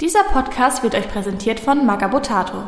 Dieser Podcast wird euch präsentiert von Magabotato.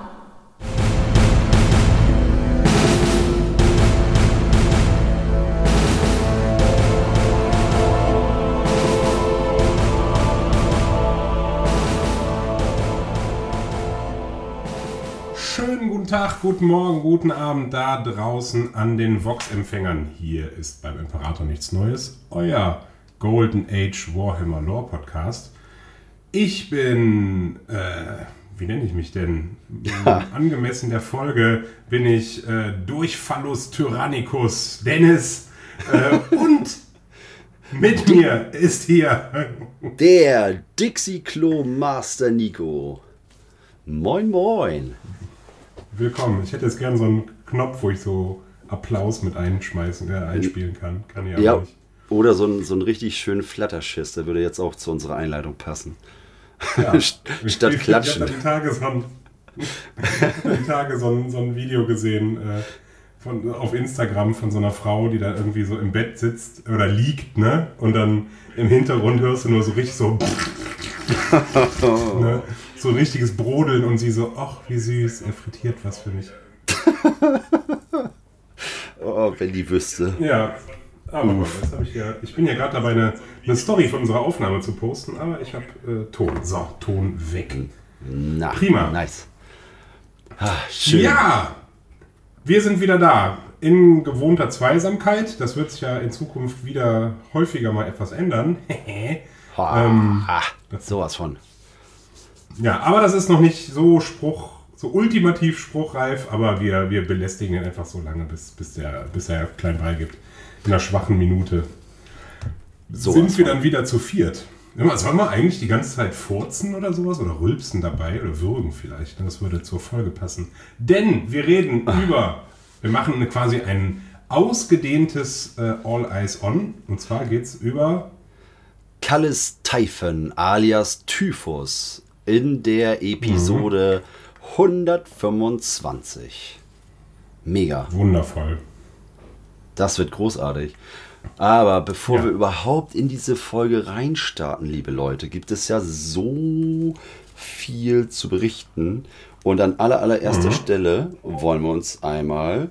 Schönen guten Tag, guten Morgen, guten Abend da draußen an den Vox-Empfängern. Hier ist beim Imperator nichts Neues, euer Golden Age Warhammer Lore Podcast. Ich bin, wie nenne ich mich denn? Angemessen der Folge bin ich Durchfallus Tyrannicus Dennis und mit mir ist hier der Dixie-Klo Master Nico. Moin, moin. Willkommen. Ich hätte jetzt gern so einen Knopf, wo ich so Applaus mit einspielen kann. Kann ich aber nicht. Oder so einen richtig schönen Flatterschiss, der würde jetzt auch zu unserer Einleitung passen. Ja. Statt klatschen. Ich habe die Tage so ein Video gesehen auf Instagram von so einer Frau, die da irgendwie so im Bett sitzt oder liegt, ne? Und dann im Hintergrund hörst du nur so richtig so ne? So ein richtiges Brodeln und sie so, ach, wie süß, er frittiert was für mich. Oh, wenn die wüsste. Ja, aber das habe ich ja. Ich bin ja gerade dabei, eine Story von unserer Aufnahme zu posten, aber ich habe Ton. So, Ton weg. Na, prima. Nice. Schön. Ja, wir sind wieder da. In gewohnter Zweisamkeit. Das wird sich ja in Zukunft wieder häufiger mal etwas ändern. Sowas von. Ja, aber das ist noch nicht so ultimativ spruchreif, aber wir belästigen ihn einfach so lange, bis er klein beigibt. In einer schwachen Minute sind wir dann wieder zu viert. Sollen wir eigentlich die ganze Zeit furzen oder sowas? Oder rülpsen dabei? Oder würgen vielleicht? Das würde zur Folge passen. Denn wir reden wir machen quasi ein ausgedehntes All Eyes On. Und zwar geht's über Kallis Typhon alias Typhus in der Episode 125. Mega. Wundervoll. Das wird großartig. Aber bevor wir überhaupt in diese Folge reinstarten, liebe Leute, gibt es ja so viel zu berichten. Und an allererster Stelle wollen wir uns einmal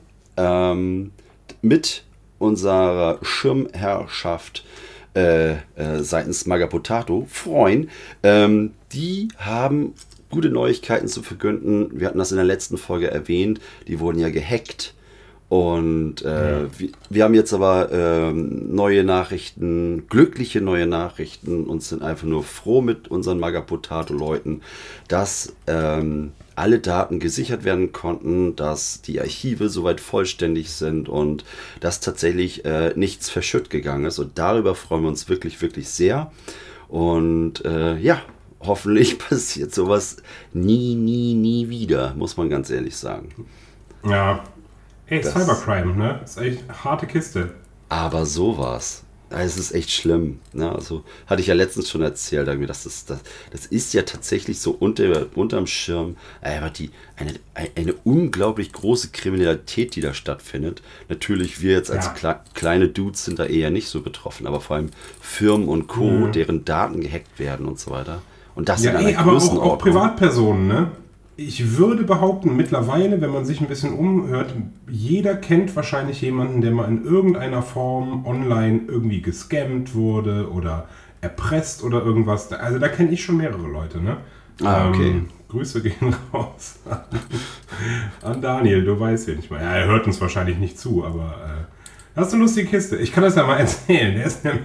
mit unserer Schirmherrschaft seitens Magabotato freuen. Die haben gute Neuigkeiten zu verkünden. Wir hatten das in der letzten Folge erwähnt. Die wurden ja gehackt. Und wir haben jetzt aber neue Nachrichten, glückliche neue Nachrichten und sind einfach nur froh mit unseren Magabotato-Leuten, dass alle Daten gesichert werden konnten, dass die Archive soweit vollständig sind und dass tatsächlich nichts verschütt gegangen ist. Und darüber freuen wir uns wirklich, wirklich sehr. Und hoffentlich passiert sowas nie wieder, muss man ganz ehrlich sagen. Ja. Hey, Cybercrime, ne? Das ist echt eine harte Kiste. Aber sowas. Es ist echt schlimm. Ne? Also, hatte ich ja letztens schon erzählt, das ist ja tatsächlich so unterm Schirm eine unglaublich große Kriminalität, die da stattfindet. Natürlich, wir jetzt als kleine Dudes sind da eher nicht so betroffen, aber vor allem Firmen und Co., deren Daten gehackt werden und so weiter. Und das in einer aber auch Privatpersonen, ne? Ich würde behaupten, mittlerweile, wenn man sich ein bisschen umhört, jeder kennt wahrscheinlich jemanden, der mal in irgendeiner Form online irgendwie gescammt wurde oder erpresst oder irgendwas. Also da kenne ich schon mehrere Leute, ne? Okay. Grüße gehen raus an Daniel, du weißt ja nicht mal. Ja, er hört uns wahrscheinlich nicht zu, aber das ist eine lustige Kiste. Ich kann das ja mal erzählen.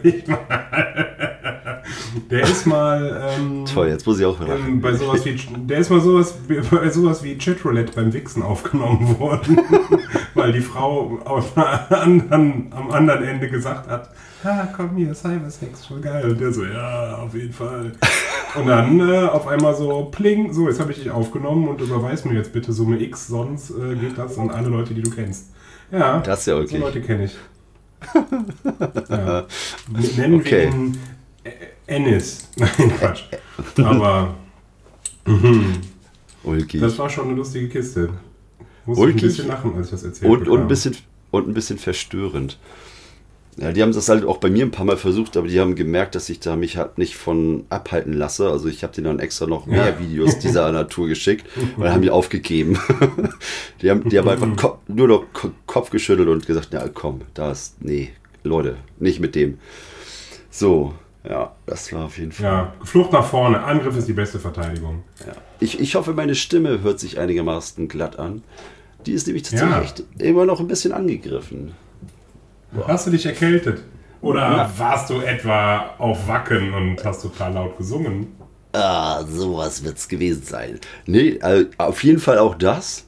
Der ist mal toll, jetzt muss ich auch lachen. Bei sowas wie Chatroulette beim Wichsen aufgenommen worden, weil die Frau am anderen Ende gesagt hat, komm hier, Cybersex, voll geil. Und der so, ja, auf jeden Fall. Und dann auf einmal so, pling, so, jetzt habe ich dich aufgenommen und überweis mir jetzt bitte Summe X, sonst geht das an alle Leute, die du kennst. Ja, das ist ja okay. So Leute kenne ich. Ja. Nennen wir ihn Ennis. Nein, Quatsch. Aber das war schon eine lustige Kiste. Musste ich ein bisschen lachen, als ich das erzählt habe. Und ein bisschen verstörend. Ja, die haben das halt auch bei mir ein paar Mal versucht, aber die haben gemerkt, dass ich da mich halt nicht von abhalten lasse. Also ich habe denen dann extra noch mehr Videos dieser Natur geschickt und dann haben die aufgegeben. Die haben einfach nur noch Kopf geschüttelt und gesagt, ja komm, nee, Leute, nicht mit dem. So, ja, das war auf jeden Fall. Ja, Flucht nach vorne, Angriff ist die beste Verteidigung. Ja. Ich hoffe, meine Stimme hört sich einigermaßen glatt an. Die ist nämlich tatsächlich echt immer noch ein bisschen angegriffen. Hast du dich erkältet? Oder warst du etwa auf Wacken und hast total laut gesungen? Sowas wird's gewesen sein. Nee, auf jeden Fall auch das.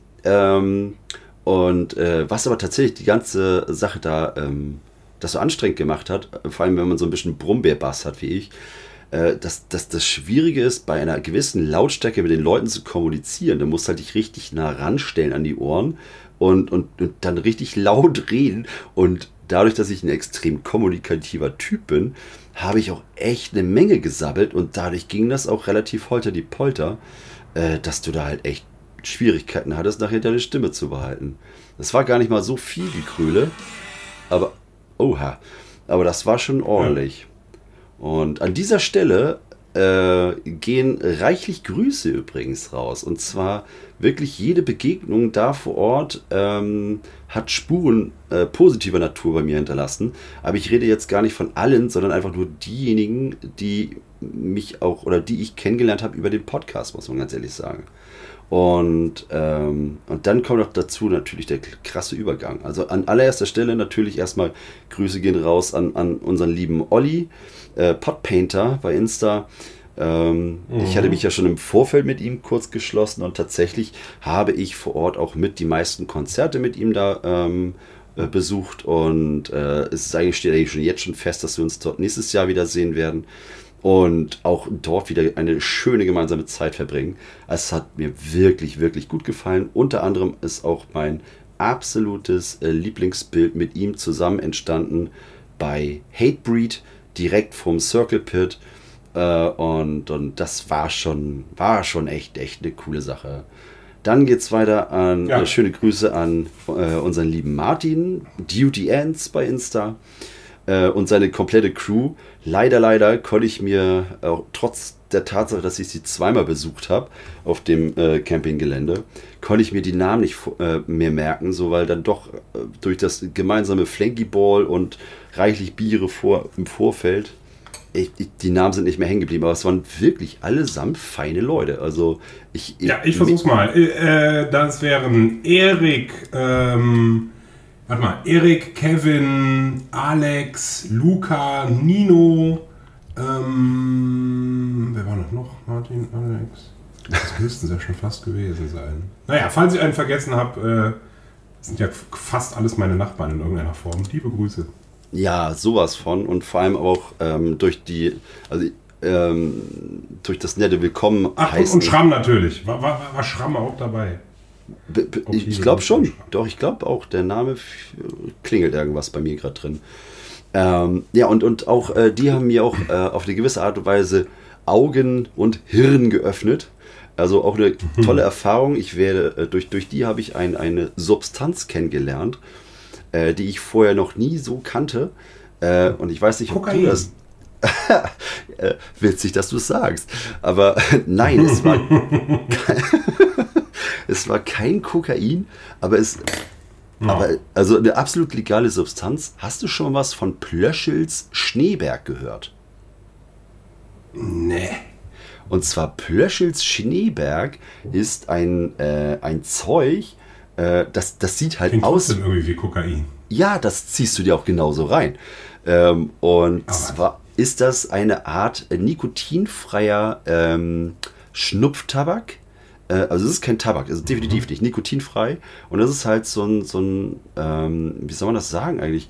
Was aber tatsächlich die ganze Sache da das so anstrengend gemacht hat, vor allem wenn man so ein bisschen Brummbärbass hat wie ich, dass das Schwierige ist, bei einer gewissen Lautstärke mit den Leuten zu kommunizieren. Da musst du halt dich richtig nah ranstellen an die Ohren und dann richtig laut reden. Und dadurch, dass ich ein extrem kommunikativer Typ bin, habe ich auch echt eine Menge gesabbelt und dadurch ging das auch relativ holter die Polter, dass du da halt echt Schwierigkeiten hattest, nachher deine Stimme zu behalten. Das war gar nicht mal so viel Gekröle, aber das war schon ordentlich. Und an dieser Stelle gehen reichlich Grüße übrigens raus. Und zwar wirklich jede Begegnung da vor Ort hat Spuren positiver Natur bei mir hinterlassen. Aber ich rede jetzt gar nicht von allen, sondern einfach nur diejenigen, die mich auch oder die ich kennengelernt habe über den Podcast, muss man ganz ehrlich sagen. Und dann kommt noch dazu natürlich der krasse Übergang. Also an allererster Stelle natürlich erstmal Grüße gehen raus an unseren lieben Olli, Podpainter bei Insta. Ich hatte mich ja schon im Vorfeld mit ihm kurz geschlossen und tatsächlich habe ich vor Ort auch mit die meisten Konzerte mit ihm da besucht und steht eigentlich schon jetzt schon fest, dass wir uns dort nächstes Jahr wieder sehen werden. Und auch dort wieder eine schöne gemeinsame Zeit verbringen. Es hat mir wirklich, wirklich gut gefallen. Unter anderem ist auch mein absolutes Lieblingsbild mit ihm zusammen entstanden bei Hatebreed, direkt vom Circle Pit. Und das war schon echt eine coole Sache. Dann geht es weiter an schöne Grüße an unseren lieben Martin, Duty Ends bei Insta. Und seine komplette Crew. Leider konnte ich mir, auch trotz der Tatsache, dass ich sie zweimal besucht habe auf dem Campinggelände, konnte ich mir die Namen nicht mehr merken, so weil dann doch durch das gemeinsame Flankyball und reichlich Biere im Vorfeld, die Namen sind nicht mehr hängen geblieben, aber es waren wirklich allesamt feine Leute. Also ich versuch's mal. Das wären Erik, Erik, Kevin, Alex, Luca, Nino, wer war noch? Martin, Alex? Das müssten es ja schon fast gewesen sein. Naja, falls ich einen vergessen habe, sind ja fast alles meine Nachbarn in irgendeiner Form. Liebe Grüße. Ja, sowas von und vor allem auch durch das nette Willkommen heißen. Und Schramm natürlich. War Schramm auch dabei? Ich glaube schon. Doch, ich glaube auch, der Name klingelt irgendwas bei mir gerade drin. Und auch die haben mir auch auf eine gewisse Art und Weise Augen und Hirn geöffnet. Also auch eine tolle Erfahrung. Ich werde durch die habe ich eine Substanz kennengelernt, die ich vorher noch nie so kannte. Und ich weiß nicht, ob du das... Witzig, dass du es sagst. Aber nein, es war kein Kokain, aber also eine absolut legale Substanz. Hast du schon was von Plöschels Schneeberg gehört? Nee. Und zwar Plöschels Schneeberg ist ein Zeug, das sieht halt aus. Klingt irgendwie wie Kokain. Ja, das ziehst du dir auch genauso rein. Zwar ist das eine Art nikotinfreier Schnupftabak. Also es ist kein Tabak, es ist definitiv nicht nikotinfrei. Und das ist halt so ein wie soll man das sagen eigentlich,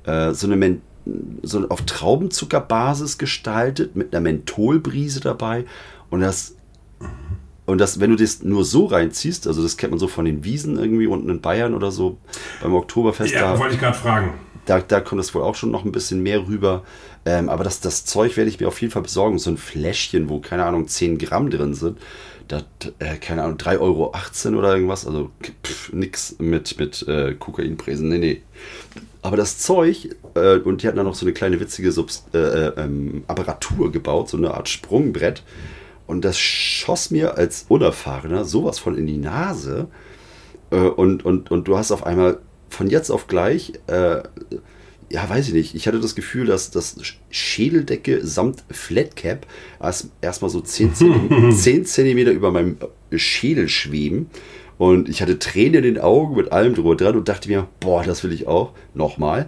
so auf Traubenzuckerbasis gestaltet, mit einer Mentholbrise dabei. Und das, wenn du das nur so reinziehst, also das kennt man so von den Wiesen irgendwie unten in Bayern oder so, beim Oktoberfest. Ja, wollte ich gerade fragen. Da kommt es wohl auch schon noch ein bisschen mehr rüber. Aber das Zeug werde ich mir auf jeden Fall besorgen. So ein Fläschchen, wo, keine Ahnung, 10 Gramm drin sind. Das, keine Ahnung, 3,18 € oder irgendwas. Also nix mit Kokainpräsen. Nee. Aber das Zeug, und die hatten dann noch so eine kleine witzige Apparatur gebaut, so eine Art Sprungbrett. Und das schoss mir als Unerfahrener sowas von in die Nase. Und du hast auf einmal von jetzt auf gleich, ja, weiß ich nicht, ich hatte das Gefühl, dass das Schädeldecke samt Flatcap erstmal so 10 Zentimeter über meinem Schädel schweben. Und ich hatte Tränen in den Augen mit allem drüber dran und dachte mir, boah, das will ich auch. Nochmal.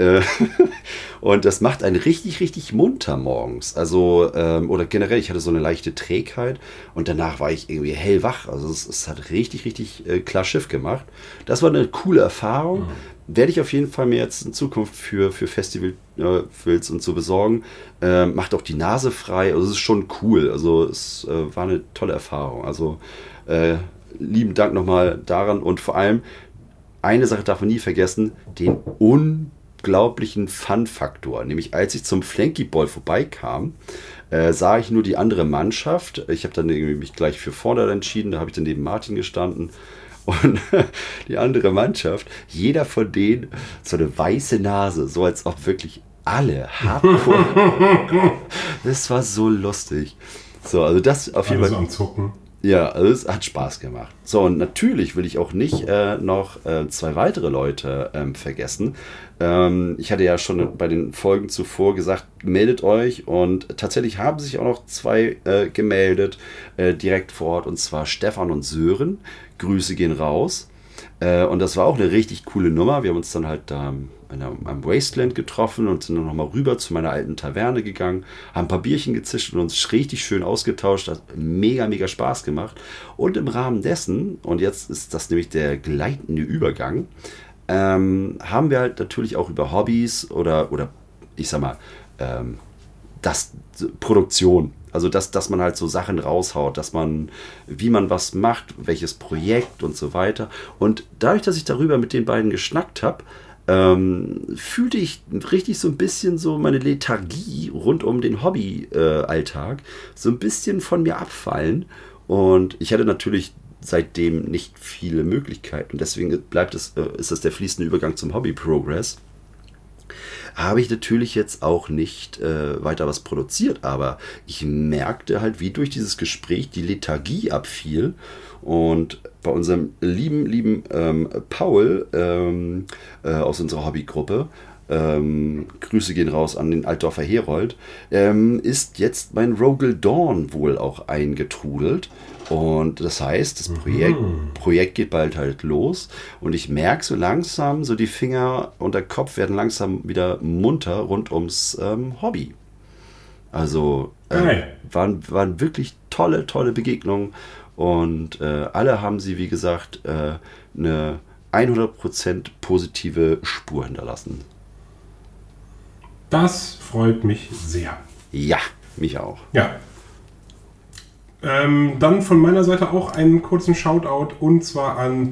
Und das macht einen richtig, richtig munter morgens. Also, oder generell, ich hatte so eine leichte Trägheit und danach war ich irgendwie hellwach. Also es hat richtig, richtig klar Schiff gemacht. Das war eine coole Erfahrung. Werde ich auf jeden Fall mir jetzt in Zukunft für Festivals und so besorgen. Macht auch die Nase frei. Also es ist schon cool. Also es war eine tolle Erfahrung. Also lieben Dank nochmal daran und vor allem, eine Sache darf man nie vergessen, den unglaublichen Fun-Faktor. Nämlich als ich zum Flankyball vorbeikam, sah ich nur die andere Mannschaft. Ich habe dann irgendwie mich gleich für vorne entschieden, da habe ich dann neben Martin gestanden. Und die andere Mannschaft, jeder von denen so eine weiße Nase, so als ob wirklich alle hardcore. Das war so lustig. So, also das auf jeden Fall. Am Zucken. Ja, also es hat Spaß gemacht. So, und natürlich will ich auch nicht noch 2 weitere Leute vergessen. Ich hatte ja schon bei den Folgen zuvor gesagt, meldet euch. Und tatsächlich haben sich auch noch 2 gemeldet, direkt vor Ort. Und zwar Stefan und Sören. Grüße gehen raus. Und das war auch eine richtig coole Nummer. Wir haben uns dann halt da am Wasteland getroffen und sind dann nochmal rüber zu meiner alten Taverne gegangen, haben ein paar Bierchen gezischt und uns richtig schön ausgetauscht. Hat mega, mega Spaß gemacht. Und im Rahmen dessen, und jetzt ist das nämlich der gleitende Übergang, haben wir halt natürlich auch über Hobbys oder ich sag mal, Produktion. Also, dass man halt so Sachen raushaut, wie man was macht, welches Projekt und so weiter. Und dadurch, dass ich darüber mit den beiden geschnackt habe, fühlte ich richtig so ein bisschen so meine Lethargie rund um den Hobby-Alltag so ein bisschen von mir abfallen. Und ich hatte natürlich seitdem nicht viele Möglichkeiten. Und deswegen ist das der fließende Übergang zum Hobby-Progress. Habe ich natürlich jetzt auch nicht weiter was produziert, aber ich merkte halt, wie durch dieses Gespräch die Lethargie abfiel. Und bei unserem lieben Paul aus unserer Hobbygruppe, Grüße gehen raus an den Altdorfer Herold, ist jetzt mein Rogel Dawn wohl auch eingetrudelt. Und das heißt, das Projekt geht bald halt los. Und ich merke so langsam, so die Finger und der Kopf werden langsam wieder munter rund ums Hobby. Also waren wirklich tolle Begegnungen. Und alle haben sie, wie gesagt, eine 100% positive Spur hinterlassen. Das freut mich sehr. Ja, mich auch. Ja. Dann von meiner Seite auch einen kurzen Shoutout und zwar an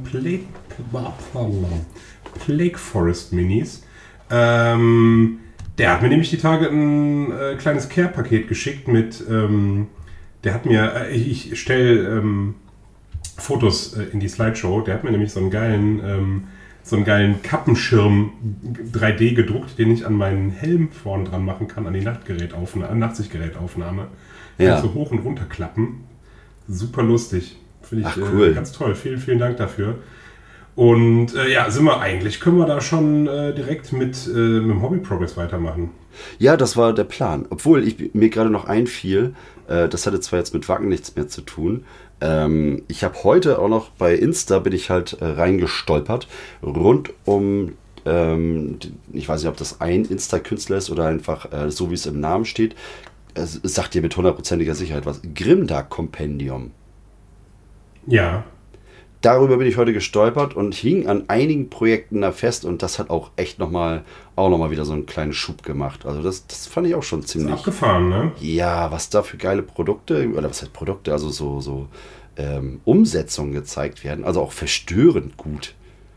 Plague Forest Minis. Der hat mir nämlich die Tage ein kleines Care-Paket geschickt mit, der hat mir, ich stelle Fotos in die Slideshow, der hat mir nämlich so einen geilen Kappenschirm 3D gedruckt, den ich an meinen Helm vorn dran machen kann, an die Nachtsichtgerätaufnahme. Ja. So hoch und runter klappen. Super lustig. Finde ich cool. Ganz toll. Vielen, vielen Dank dafür. Und können wir da schon direkt mit dem Hobby Progress weitermachen. Ja, das war der Plan. Obwohl mir gerade noch einfiel, das hatte zwar jetzt mit Wacken nichts mehr zu tun. Ich habe heute auch noch bei Insta bin ich halt reingestolpert rund um ich weiß nicht, ob das ein Insta-Künstler ist oder einfach so wie es im Namen steht. Es sagt dir mit 100%iger Sicherheit was. Grimdark Compendium. Ja. Darüber bin ich heute gestolpert und hing an einigen Projekten da fest und das hat auch echt nochmal wieder so einen kleinen Schub gemacht. Also das fand ich auch schon ziemlich... Ist abgefahren, ne? Ja, was da für geile Produkte, oder was heißt Produkte, also so Umsetzungen gezeigt werden, also auch verstörend gut.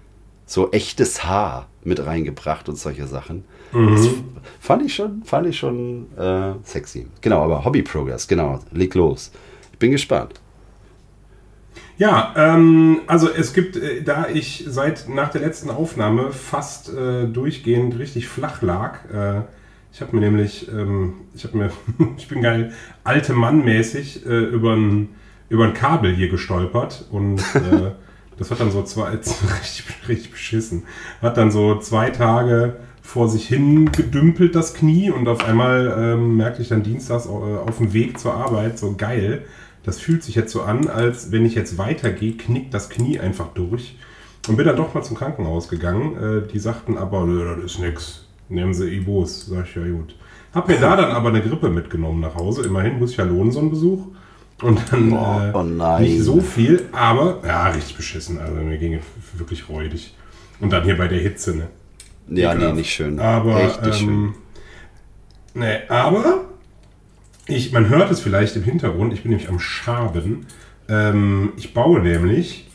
so echtes Haar mit reingebracht und solche Sachen. Das fand ich schon sexy. Genau, aber Hobby Progress, genau, leg los. Ich bin gespannt. Ja, also es gibt, da ich nach der letzten Aufnahme fast durchgehend richtig flach lag, ich habe mir nämlich, ich bin geil, alte Mann-mäßig über ein Kabel hier gestolpert und das hat dann so richtig beschissen, hat dann so 2 Tage vor sich hin gedümpelt, das Knie, und auf einmal merkte ich dann dienstags auf dem Weg zur Arbeit, so geil, das fühlt sich jetzt so an, als wenn ich jetzt weitergehe, knickt das Knie einfach durch, und bin dann doch mal zum Krankenhaus gegangen. Die sagten aber, das ist nix, nehmen Sie Ibos. Sag ich, ja gut. Hab mir da dann aber eine Grippe mitgenommen nach Hause, immerhin muss ich ja lohnen, so einen Besuch. Und dann nicht so viel, aber ja, richtig beschissen, also mir ging wirklich räudig. Und dann hier bei der Hitze, ne? Ja, nee, nicht schön. Aber, echt nicht schön. Ne, aber man hört es vielleicht im Hintergrund, ich bin nämlich am Schaben. Ich baue nämlich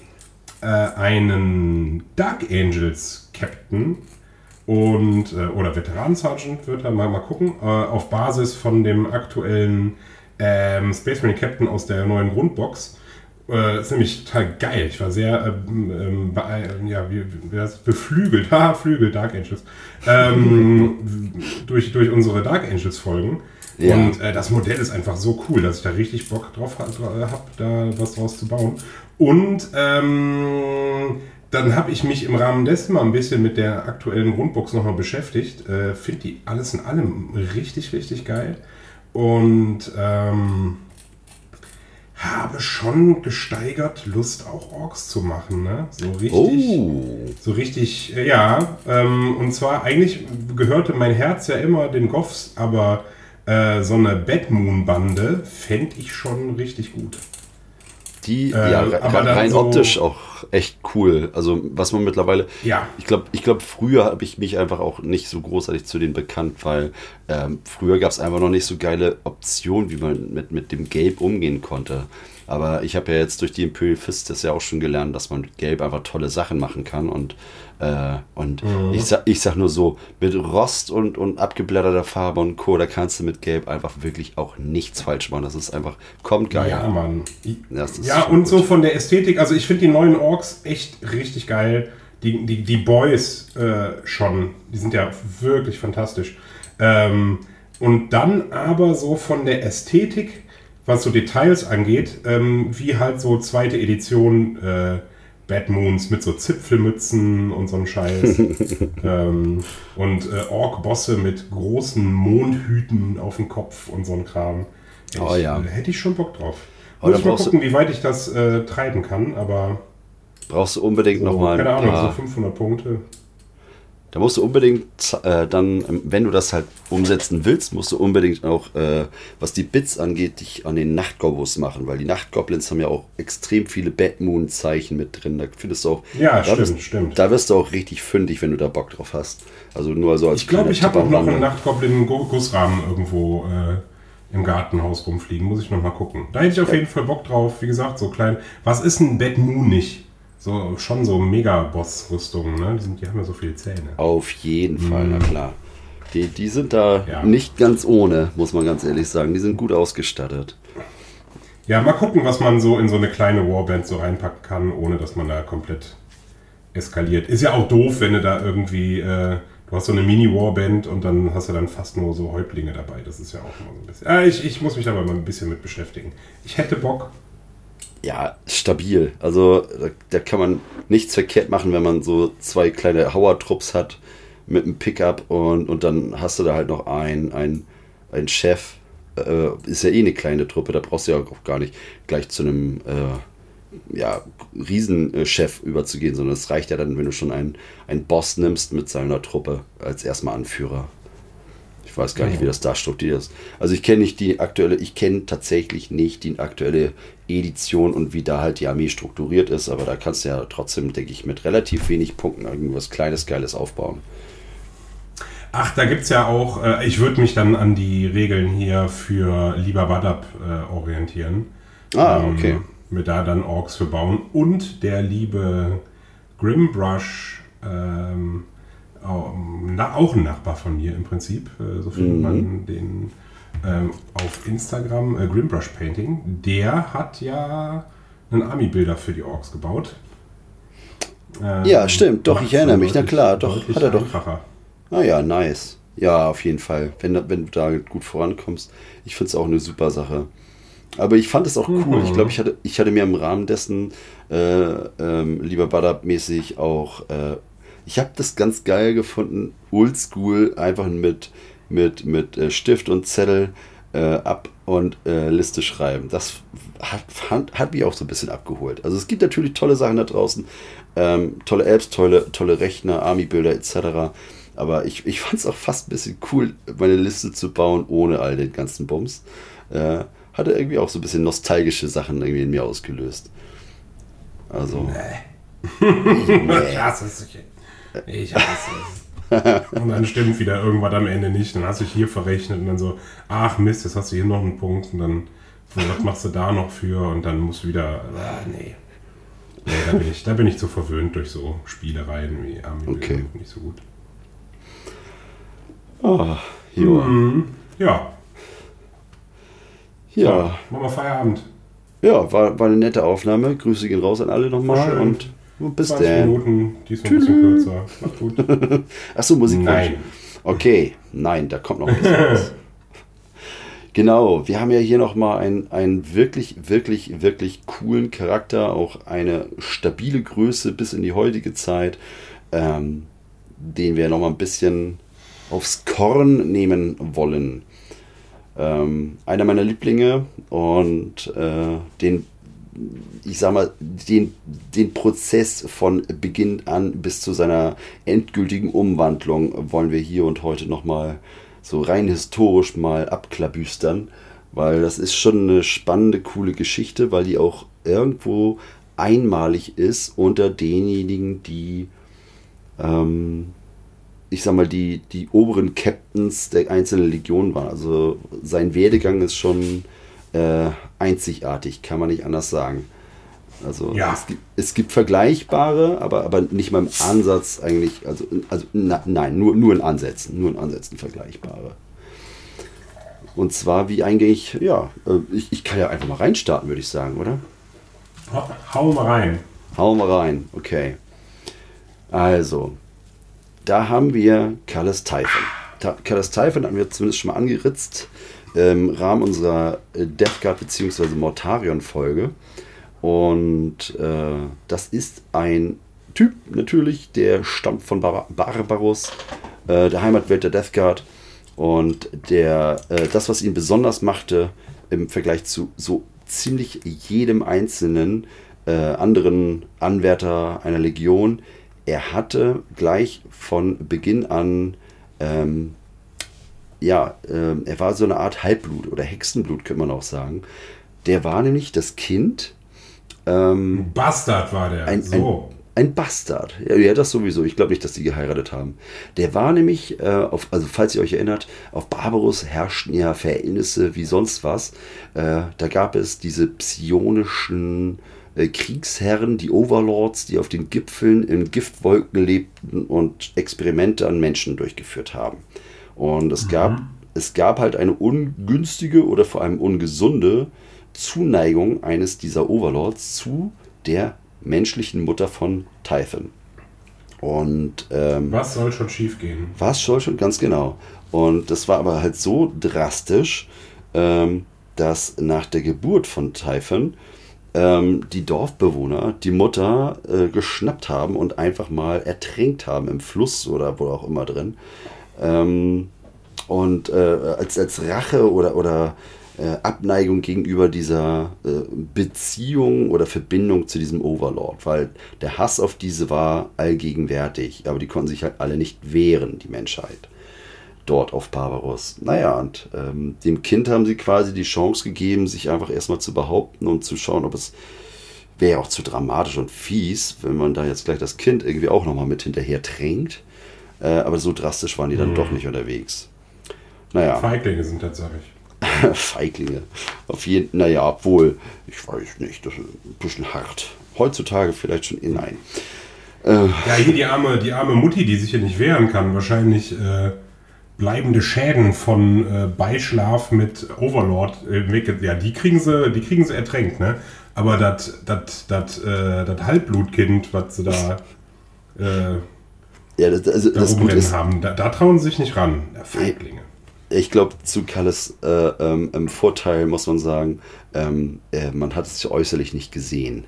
einen Dark Angels Captain und oder Veteran Sergeant, wird er mal gucken, auf Basis von dem aktuellen Space Marine Captain aus der neuen Grundbox. Ist nämlich total geil. Ich war sehr beflügelt, Flügel, Dark Angels, durch unsere Dark Angels Folgen. Ja. Und das Modell ist einfach so cool, dass ich da richtig Bock drauf habe, da was draus zu bauen. Und dann habe ich mich im Rahmen dessen mal ein bisschen mit der aktuellen Grundbox nochmal beschäftigt. Finde die alles in allem richtig, richtig geil. Und habe schon gesteigert Lust, auch Orks zu machen, ne? So richtig, ja. Und zwar eigentlich gehörte mein Herz ja immer den Goffs, aber so eine Bad Moon Bande fände ich schon richtig gut. Die aber rein so optisch auch echt cool. Also was man mittlerweile... Ja. Ich glaube, früher habe ich mich einfach auch nicht so großartig zu denen bekannt, weil früher gab es einfach noch nicht so geile Optionen, wie man mit dem Gelb umgehen konnte. Aber ich habe ja jetzt durch die Imperial Fist das ja auch schon gelernt, dass man mit Gelb einfach tolle Sachen machen kann. Und ich sag nur so, mit Rost und abgeblätterter Farbe und Co., da kannst du mit Gelb einfach wirklich auch nichts falsch machen. Das ist einfach, kommt geil. Ja, Mann. Ja, und gut. So von der Ästhetik, also ich finde die neuen Orks echt richtig geil. Die Boys schon, die sind ja wirklich fantastisch. Und dann aber so von der Ästhetik, was so Details angeht, wie halt so zweite Edition Bad Moons mit so Zipfelmützen und so ein Scheiß. Und Ork-Bosse mit großen Mondhüten auf dem Kopf und so ein Kram. Hätte ich schon Bock drauf. Muss ich mal gucken, wie weit ich das treiben kann, aber... Brauchst du unbedingt so, nochmal... Keine Ahnung, so 500 Punkte. Da musst du unbedingt dann, wenn du das halt umsetzen willst, musst du unbedingt auch, was die Bits angeht, dich an den Nachtgobbos machen, weil die Nachtgoblins haben ja auch extrem viele Bad Moon Zeichen mit drin. Da findest du auch... Ja, stimmt. Da wirst du auch richtig fündig, wenn du da Bock drauf hast. Also nur so als... Ich glaube, ich habe auch noch einen Nachtgoblin-Gussrahmen irgendwo im Gartenhaus rumfliegen. Muss ich noch mal gucken. Da hätte ich auf jeden Fall Bock drauf. Wie gesagt, so klein. Was ist ein Bad Moon nicht? So, schon so Mega-Boss-Rüstungen, ne? Die haben ja so viele Zähne. Auf jeden Fall, na klar. Die sind da nicht ganz ohne, muss man ganz ehrlich sagen. Die sind gut ausgestattet. Ja, mal gucken, was man so in so eine kleine Warband so reinpacken kann, ohne dass man da komplett eskaliert. Ist ja auch doof, wenn du da irgendwie, du hast so eine Mini-Warband und dann hast du dann fast nur so Häuptlinge dabei. Das ist ja auch immer so ein bisschen... ich muss mich aber mal ein bisschen mit beschäftigen. Ich hätte Bock. Ja, stabil. Also da kann man nichts verkehrt machen, wenn man so 2 kleine Hauertrupps hat mit einem Pickup und dann hast du da halt noch einen Chef. Ist ja eh eine kleine Truppe, da brauchst du ja auch gar nicht gleich zu einem Riesenchef überzugehen, sondern es reicht ja dann, wenn du schon einen Boss nimmst mit seiner Truppe als erstmal Anführer. Ich weiß gar nicht, wie das da strukturiert ist. Also ich kenne tatsächlich nicht die aktuelle Edition und wie da halt die Armee strukturiert ist, aber da kannst du ja trotzdem, denke ich, mit relativ wenig Punkten irgendwas Kleines, Geiles aufbauen. Ach, da gibt es ja auch, ich würde mich dann an die Regeln hier für Lieber Badab orientieren. Okay. Mit da dann Orks für bauen. Und der liebe Grimbrush auch ein Nachbar von mir im Prinzip. So findet man den auf Instagram, Grimbrush Painting. Der hat ja einen Army-Builder für die Orks gebaut. Ja, stimmt, doch, ich erinnere mich, na klar, doch, hat er doch. Einfacher. Ah ja, nice. Ja, auf jeden Fall, wenn du da gut vorankommst. Ich finde es auch eine super Sache. Aber ich fand es auch cool. Ich glaube, ich hatte mir im Rahmen dessen, lieber Badab-mäßig auch, ich habe das ganz geil gefunden, oldschool, einfach mit Stift und Zettel ab und Liste schreiben. Das hat mich auch so ein bisschen abgeholt. Also es gibt natürlich tolle Sachen da draußen, tolle Apps, tolle Rechner, Army-Builder etc. Aber ich fand es auch fast ein bisschen cool, meine Liste zu bauen, ohne all den ganzen Bums. Hatte irgendwie auch so ein bisschen nostalgische Sachen irgendwie in mir ausgelöst. Also. Nee. Ich hasse es. Und dann stimmt wieder irgendwas am Ende nicht. Dann hast du hier verrechnet und dann so, ach Mist, jetzt hast du hier noch einen Punkt und dann, was machst du da noch für? Und dann musst du wieder, nee. Nee, da bin ich so verwöhnt durch so Spielereien wie Army. Okay. Nicht so gut. Oh, ja. Ja. Ja. So, machen wir Feierabend. Ja, war eine nette Aufnahme. Grüße gehen raus an alle nochmal und bis 20 dann. Minuten, diesmal ein bisschen kürzer. Macht gut. Achso, Musik. Nein. Okay, nein, da kommt noch ein bisschen was. Genau, wir haben ja hier nochmal einen wirklich, wirklich, wirklich coolen Charakter, auch eine stabile Größe bis in die heutige Zeit, den wir nochmal ein bisschen aufs Korn nehmen wollen. Einer meiner Lieblinge und den Prozess von Beginn an bis zu seiner endgültigen Umwandlung wollen wir hier und heute nochmal so rein historisch mal abklabüstern, weil das ist schon eine spannende, coole Geschichte, weil die auch irgendwo einmalig ist unter denjenigen, die die oberen Captains der einzelnen Legionen waren. Also sein Werdegang ist schon einzigartig, kann man nicht anders sagen. Also ja. es gibt vergleichbare, aber nicht mal im Ansatz eigentlich, nein, nur in Ansätzen vergleichbare. Und zwar wie eingängig, ja, ich kann ja einfach mal reinstarten, würde ich sagen, oder? Hau mal rein. Okay. Also, da haben wir Kallus Typhon. Kallus Typhon haben wir zumindest schon mal angeritzt im Rahmen unserer Death Guard bzw. Mortarion-Folge. Und das ist ein Typ natürlich, der stammt von Barbaros, der Heimatwelt der Death Guard. Und das, was ihn besonders machte im Vergleich zu so ziemlich jedem einzelnen anderen Anwärter einer Legion, er hatte gleich von Beginn an, er war so eine Art Halbblut oder Hexenblut, könnte man auch sagen. Der war nämlich das Kind. Ein Bastard war der. Ein Bastard. Ja, das sowieso. Ich glaube nicht, dass die geheiratet haben. Der war nämlich, also falls ihr euch erinnert, auf Barbaros herrschten ja Verhältnisse wie sonst was. Da gab es diese psionischen Kriegsherren, die Overlords, die auf den Gipfeln in Giftwolken lebten und Experimente an Menschen durchgeführt haben. Und es gab halt eine ungünstige oder vor allem ungesunde Zuneigung eines dieser Overlords zu der menschlichen Mutter von Typhon. Und was soll schon schief gehen? Ganz genau. Und das war aber halt so drastisch, dass nach der Geburt von Typhon die Dorfbewohner die Mutter geschnappt haben und einfach mal ertränkt haben im Fluss oder wo auch immer drin. Und als Rache oder Abneigung gegenüber dieser Beziehung oder Verbindung zu diesem Overlord, weil der Hass auf diese war allgegenwärtig, aber die konnten sich halt alle nicht wehren, die Menschheit, dort auf Barbaros. Naja, und dem Kind haben sie quasi die Chance gegeben, sich einfach erstmal zu behaupten und zu schauen, ob es wäre ja auch zu dramatisch und fies, wenn man da jetzt gleich das Kind irgendwie auch nochmal mit hinterher drängt. Aber so drastisch waren die dann doch nicht unterwegs. Naja. Feiglinge sind tatsächlich. Feiglinge. Naja, obwohl, ich weiß nicht, das ist ein bisschen hart. Heutzutage vielleicht schon, nein. Ja, hier die arme Mutti, die sich hier nicht wehren kann. Wahrscheinlich bleibende Schäden von Beischlaf mit Overlord. Ja, die kriegen sie ertränkt, ne? Aber das Halbblutkind, was sie da Ja, das Gute ist, haben, da trauen sie sich nicht ran, Feiglinge. Ich glaube, zu Kalles Vorteil muss man sagen, man hat es äußerlich nicht gesehen.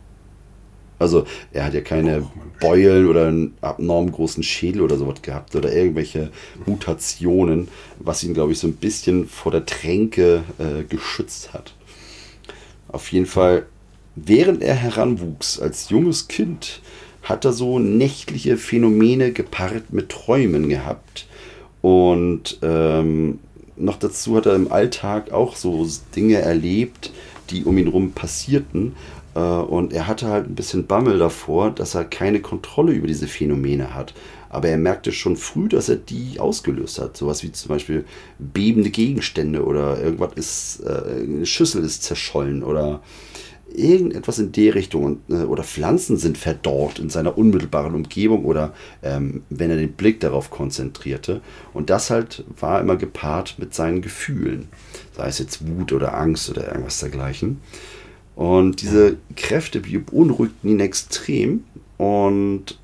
Also er hat ja keine Beulen oder einen abnorm großen Schädel oder sowas gehabt oder irgendwelche Mutationen, was ihn, glaube ich, so ein bisschen vor der Tränke geschützt hat. Auf jeden Fall, während er heranwuchs als junges Kind, hat er so nächtliche Phänomene gepaart mit Träumen gehabt. Und noch dazu hat er im Alltag auch so Dinge erlebt, die um ihn herum passierten. Und er hatte halt ein bisschen Bammel davor, dass er keine Kontrolle über diese Phänomene hat. Aber er merkte schon früh, dass er die ausgelöst hat. Sowas wie zum Beispiel bebende Gegenstände oder irgendwas ist, eine Schüssel ist zerschollen oder irgendetwas in der Richtung. Oder Pflanzen sind verdorrt in seiner unmittelbaren Umgebung oder wenn er den Blick darauf konzentrierte. Und das halt war immer gepaart mit seinen Gefühlen. Sei es jetzt Wut oder Angst oder irgendwas dergleichen. Und diese Kräfte beunruhigten ihn extrem und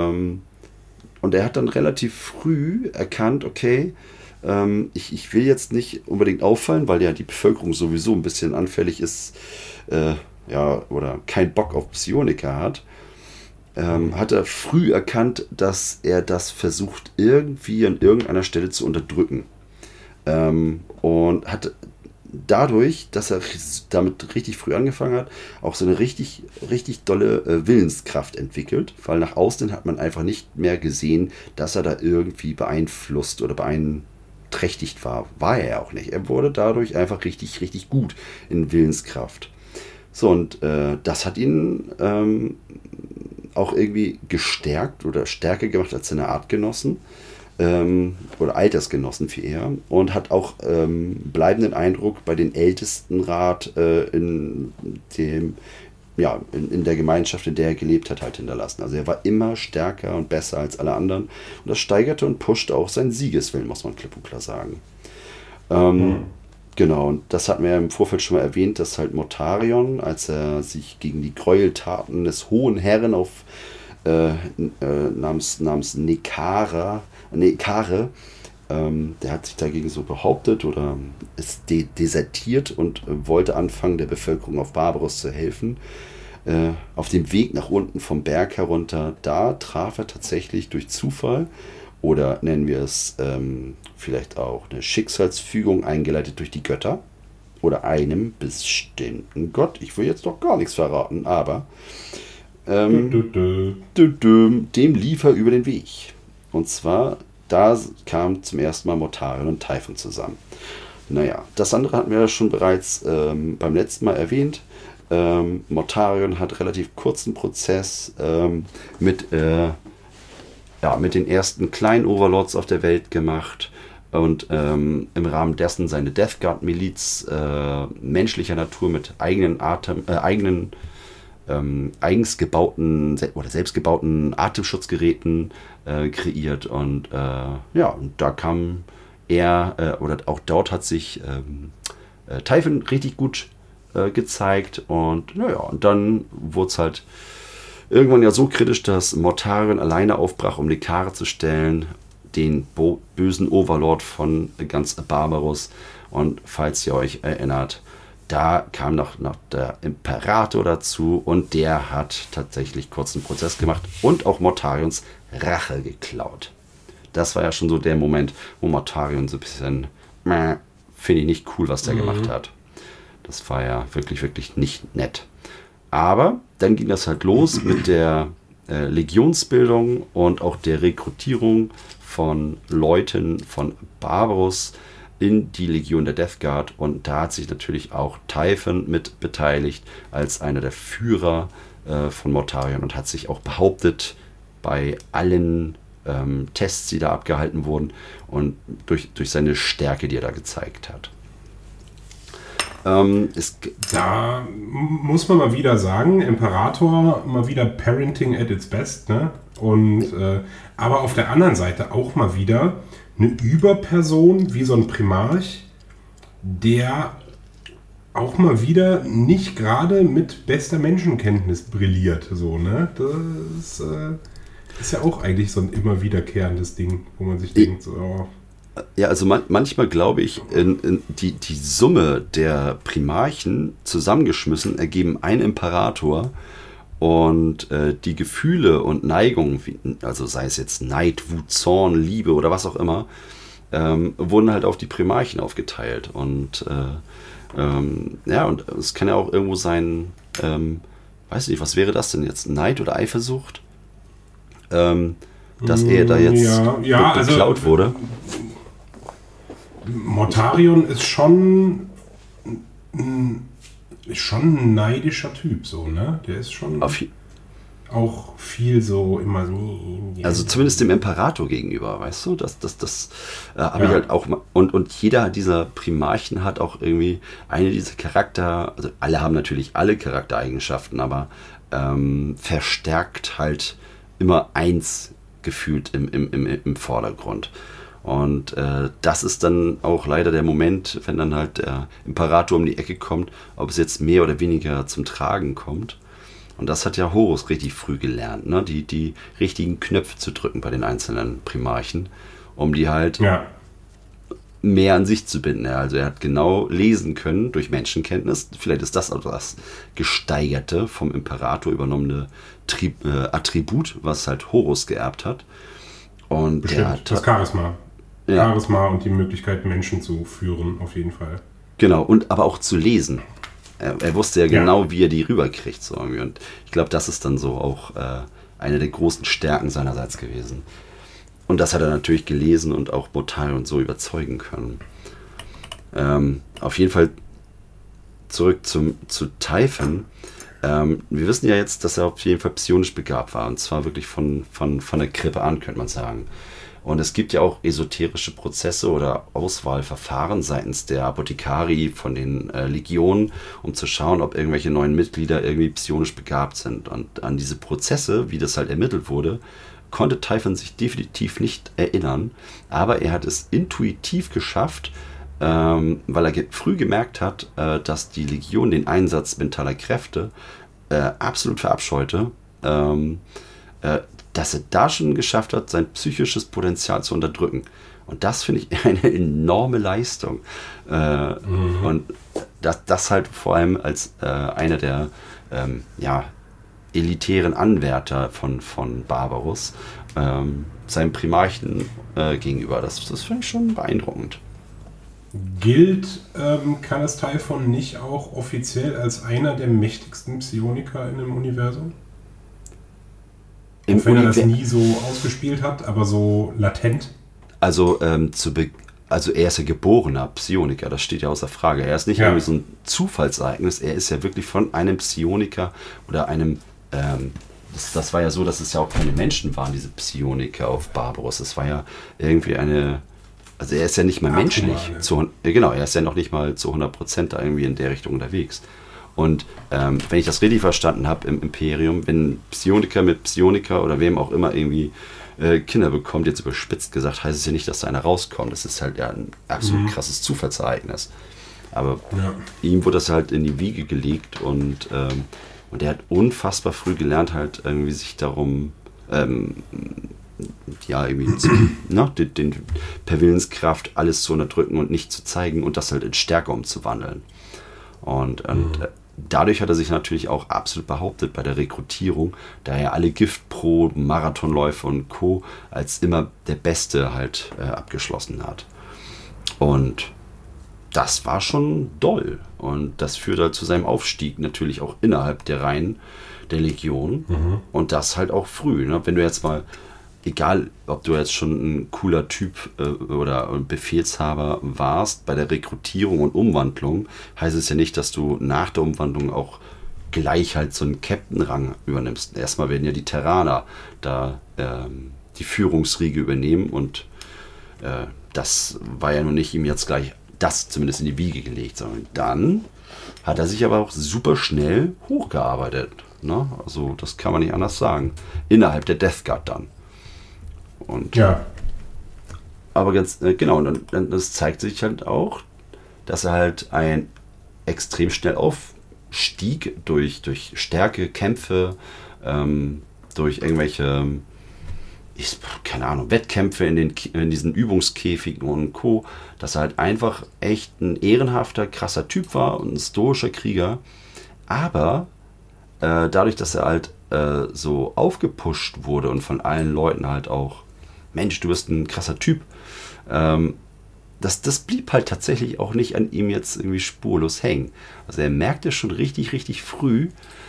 er hat dann relativ früh erkannt, okay, ich will jetzt nicht unbedingt auffallen, weil ja die Bevölkerung sowieso ein bisschen anfällig ist, oder keinen Bock auf Psioniker hat, hat er früh erkannt, dass er das versucht irgendwie an irgendeiner Stelle zu unterdrücken. Und hat dadurch, dass er damit richtig früh angefangen hat, auch so eine richtig, richtig dolle Willenskraft entwickelt, weil nach außen hat man einfach nicht mehr gesehen, dass er da irgendwie beeinflusst oder beeinträchtigt war. War er auch nicht. Er wurde dadurch einfach richtig, richtig gut in Willenskraft. So, und das hat ihn auch irgendwie gestärkt oder stärker gemacht als seine Artgenossen. Oder Altersgenossen viel eher, und hat auch bleibenden Eindruck bei den Ältestenrat in der Gemeinschaft, in der er gelebt hat, halt hinterlassen. Also er war immer stärker und besser als alle anderen und das steigerte und pushte auch seinen Siegeswillen, muss man klipp und klar sagen. Genau, und das hatten wir ja im Vorfeld schon mal erwähnt, dass halt Mortarion, als er sich gegen die Gräueltaten des hohen Herren namens Nekare, der hat sich dagegen so behauptet oder ist desertiert und wollte anfangen, der Bevölkerung auf Barbaros zu helfen. Auf dem Weg nach unten vom Berg herunter, da traf er tatsächlich durch Zufall oder nennen wir es vielleicht auch eine Schicksalsfügung eingeleitet durch die Götter oder einem bestimmten Gott. Ich will jetzt doch gar nichts verraten, aber dem lief er über den Weg. Und zwar, da kamen zum ersten Mal Mortarion und Typhon zusammen. Naja, das andere hatten wir ja schon bereits beim letzten Mal erwähnt. Mortarion hat relativ kurzen Prozess mit den ersten kleinen Overlords auf der Welt gemacht und im Rahmen dessen seine Death Guard Miliz menschlicher Natur mit eigens gebauten oder selbstgebauten Atemschutzgeräten kreiert und und da kam er oder auch dort hat sich Typhon richtig gut gezeigt und und dann wurde es halt irgendwann ja so kritisch, dass Mortarion alleine aufbrach, um Nekare zu stellen, den bösen Overlord von ganz Barbaros. Und falls ihr euch erinnert, da kam noch der Imperator dazu und der hat tatsächlich kurzen Prozess gemacht und auch Mortarions Rache geklaut. Das war ja schon so der Moment, wo Mortarion so ein bisschen, finde ich nicht cool, was der gemacht hat. Das war ja wirklich, wirklich nicht nett. Aber dann ging das halt los mit der Legionsbildung und auch der Rekrutierung von Leuten von Barbaros in die Legion der Death Guard. Und da hat sich natürlich auch Typhon mit beteiligt als einer der Führer von Mortarion und hat sich auch behauptet bei allen Tests, die da abgehalten wurden und durch seine Stärke, die er da gezeigt hat. Da muss man mal wieder sagen, Imperator mal wieder Parenting at its best, ne? Und aber auf der anderen Seite auch mal wieder eine Überperson wie so ein Primarch, der auch mal wieder nicht gerade mit bester Menschenkenntnis brilliert, so, ne? Das ist ja auch eigentlich so ein immer wiederkehrendes Ding, wo man sich denkt, so, oh. Ja, also manchmal glaube ich, die Summe der Primarchen zusammengeschmissen ergeben einen Imperator und die Gefühle und Neigungen, also sei es jetzt Neid, Wut, Zorn, Liebe oder was auch immer, wurden halt auf die Primarchen aufgeteilt. Und ja, und es kann ja auch irgendwo sein, weiß nicht, was wäre das denn jetzt? Neid oder Eifersucht? Dass er da jetzt geklaut wurde. Mortarion ist schon ein neidischer Typ, so, ne? Der ist schon auch viel so immer so. Also zumindest dem Imperator gegenüber, weißt du? Das habe ich halt auch mal. Und jeder dieser Primarchen hat auch irgendwie eine dieser Charakter, also alle haben natürlich alle Charaktereigenschaften, aber verstärkt halt immer eins gefühlt im Vordergrund. Und das ist dann auch leider der Moment, wenn dann halt der Imperator um die Ecke kommt, ob es jetzt mehr oder weniger zum Tragen kommt. Und das hat ja Horus richtig früh gelernt, ne? Die richtigen Knöpfe zu drücken bei den einzelnen Primarchen, um die halt mehr an sich zu binden. Also er hat genau lesen können durch Menschenkenntnis. Vielleicht ist das auch das gesteigerte, vom Imperator übernommene Attribut, was halt Horus geerbt hat. Und bestimmt, der hat das Charisma. Ja. Charisma und die Möglichkeit, Menschen zu führen, auf jeden Fall. Genau, und aber auch zu lesen. Er wusste ja genau, wie er die rüberkriegt. So irgendwie. Und ich glaube, das ist dann so auch eine der großen Stärken seinerseits gewesen. Und das hat er natürlich gelesen und auch Mortarion und so überzeugen können. Auf jeden Fall zurück zu Typhon. Wir wissen ja jetzt, dass er auf jeden Fall psionisch begabt war. Und zwar wirklich von der Krippe an, könnte man sagen. Und es gibt ja auch esoterische Prozesse oder Auswahlverfahren seitens der Apothekari von den Legionen, um zu schauen, ob irgendwelche neuen Mitglieder irgendwie psionisch begabt sind. Und an diese Prozesse, wie das halt ermittelt wurde, konnte Typhon sich definitiv nicht erinnern. Aber er hat es intuitiv geschafft, weil er früh gemerkt hat, dass die Legion den Einsatz mentaler Kräfte absolut verabscheute, dass er da schon geschafft hat, sein psychisches Potenzial zu unterdrücken. Und das finde ich eine enorme Leistung. Und das halt vor allem als einer der elitären Anwärter von Barbarus seinem Primarchen gegenüber. Das finde ich schon beeindruckend. Gilt Kallus Typhon nicht auch offiziell als einer der mächtigsten Psioniker in dem Universum? Auch wenn er das nie so ausgespielt hat, aber so latent? Also, also er ist ja geborener Psioniker, das steht ja außer Frage. Er ist nicht irgendwie so ein Zufallsereignis, er ist ja wirklich von einem Psioniker oder einem, das war ja so, dass es ja auch keine Menschen waren, diese Psioniker auf Barbaros. Das war ja irgendwie also er ist ja nicht mal menschlich. Genau, er ist ja noch nicht mal zu 100% da irgendwie in der Richtung unterwegs. Und wenn ich das richtig verstanden habe im Imperium, wenn Psioniker mit Psioniker oder wem auch immer irgendwie Kinder bekommt, jetzt überspitzt gesagt, heißt es ja nicht, dass da einer rauskommt. Das ist halt ja ein absolut krasses Zufallsereignis. Aber ihm wurde das halt in die Wiege gelegt und er hat unfassbar früh gelernt, halt irgendwie sich darum irgendwie den per Willenskraft alles zu unterdrücken und nicht zu zeigen und das halt in Stärke umzuwandeln. Und dadurch hat er sich natürlich auch absolut behauptet bei der Rekrutierung, da er alle Giftproben, Marathonläufe und Co. als immer der Beste halt abgeschlossen hat. Und das war schon doll. Und das führte halt zu seinem Aufstieg natürlich auch innerhalb der Reihen der Legion. Und das halt auch früh. Ne? Wenn du jetzt mal, egal ob du jetzt schon ein cooler Typ oder ein Befehlshaber warst, bei der Rekrutierung und Umwandlung heißt es ja nicht, dass du nach der Umwandlung auch gleich halt so einen Captain-Rang übernimmst. Erstmal werden ja die Terraner da die Führungsriege übernehmen und das war ja noch nicht ihm jetzt gleich das zumindest in die Wiege gelegt, sondern dann hat er sich aber auch super schnell hochgearbeitet. Ne? Also das kann man nicht anders sagen. Innerhalb der Death Guard dann. Und Ja. aber ganz genau, und dann das zeigt sich halt auch, dass er halt ein extrem schnell aufstieg durch Stärke, Kämpfe, durch irgendwelche, keine Ahnung, Wettkämpfe in diesen Übungskäfigen und Co., dass er halt einfach echt ein ehrenhafter, krasser Typ war und ein stoischer Krieger. Aber dadurch, dass er halt so aufgepusht wurde und von allen Leuten halt auch, Mensch, du bist ein krasser Typ, das blieb halt tatsächlich auch nicht an ihm jetzt irgendwie spurlos hängen. Also er merkte schon richtig, richtig früh,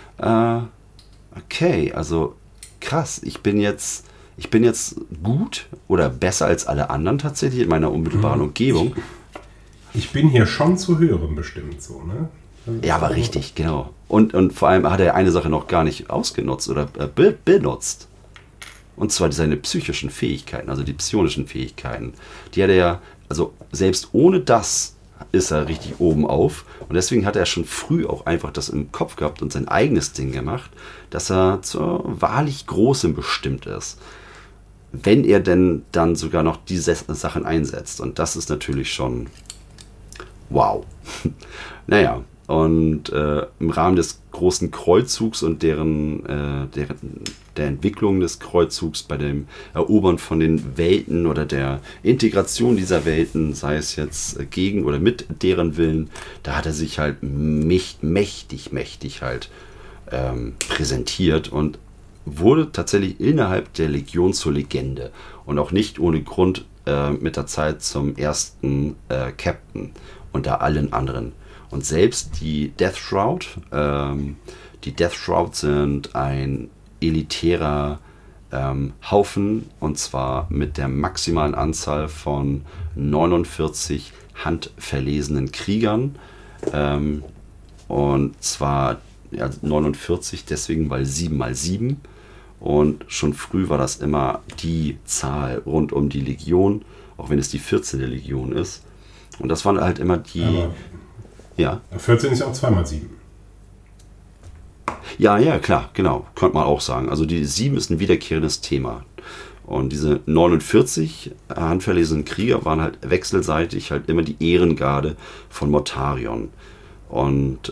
okay, also krass, ich bin jetzt gut oder besser als alle anderen tatsächlich in meiner unmittelbaren Umgebung. Ich bin hier schon zu hören bestimmt so, ne? Ja, aber richtig, genau. Und vor allem hat er eine Sache noch gar nicht ausgenutzt oder benutzt. Und zwar seine psychischen Fähigkeiten, also die psionischen Fähigkeiten. Die hat er ja, also selbst ohne das ist er richtig oben auf. Und deswegen hat er schon früh auch einfach das im Kopf gehabt und sein eigenes Ding gemacht, dass er zur wahrlich Großem bestimmt ist. Wenn er denn dann sogar noch diese Sachen einsetzt. Und das ist natürlich schon wow. Naja, und im Rahmen des großen Kreuzzugs und der Entwicklung des Kreuzzugs bei dem Erobern von den Welten oder der Integration dieser Welten, sei es jetzt gegen oder mit deren Willen, da hat er sich halt mächtig halt präsentiert und wurde tatsächlich innerhalb der Legion zur Legende und auch nicht ohne Grund mit der Zeit zum ersten Captain unter allen anderen. Und selbst die Death Shroud, sind ein elitärer Haufen, und zwar mit der maximalen Anzahl von 49 handverlesenen Kriegern. Und zwar 49 deswegen, weil 7 mal 7. Und schon früh war das immer die Zahl rund um die Legion, auch wenn es die 14. Legion ist. Und das waren halt immer die... Aber Ja. 14 ist ja auch 2 mal 7. Ja, klar, genau. Könnte man auch sagen. Also die 7 ist ein wiederkehrendes Thema. Und diese 49 handverlesenen Krieger waren halt wechselseitig halt immer die Ehrengarde von Mortarion. Und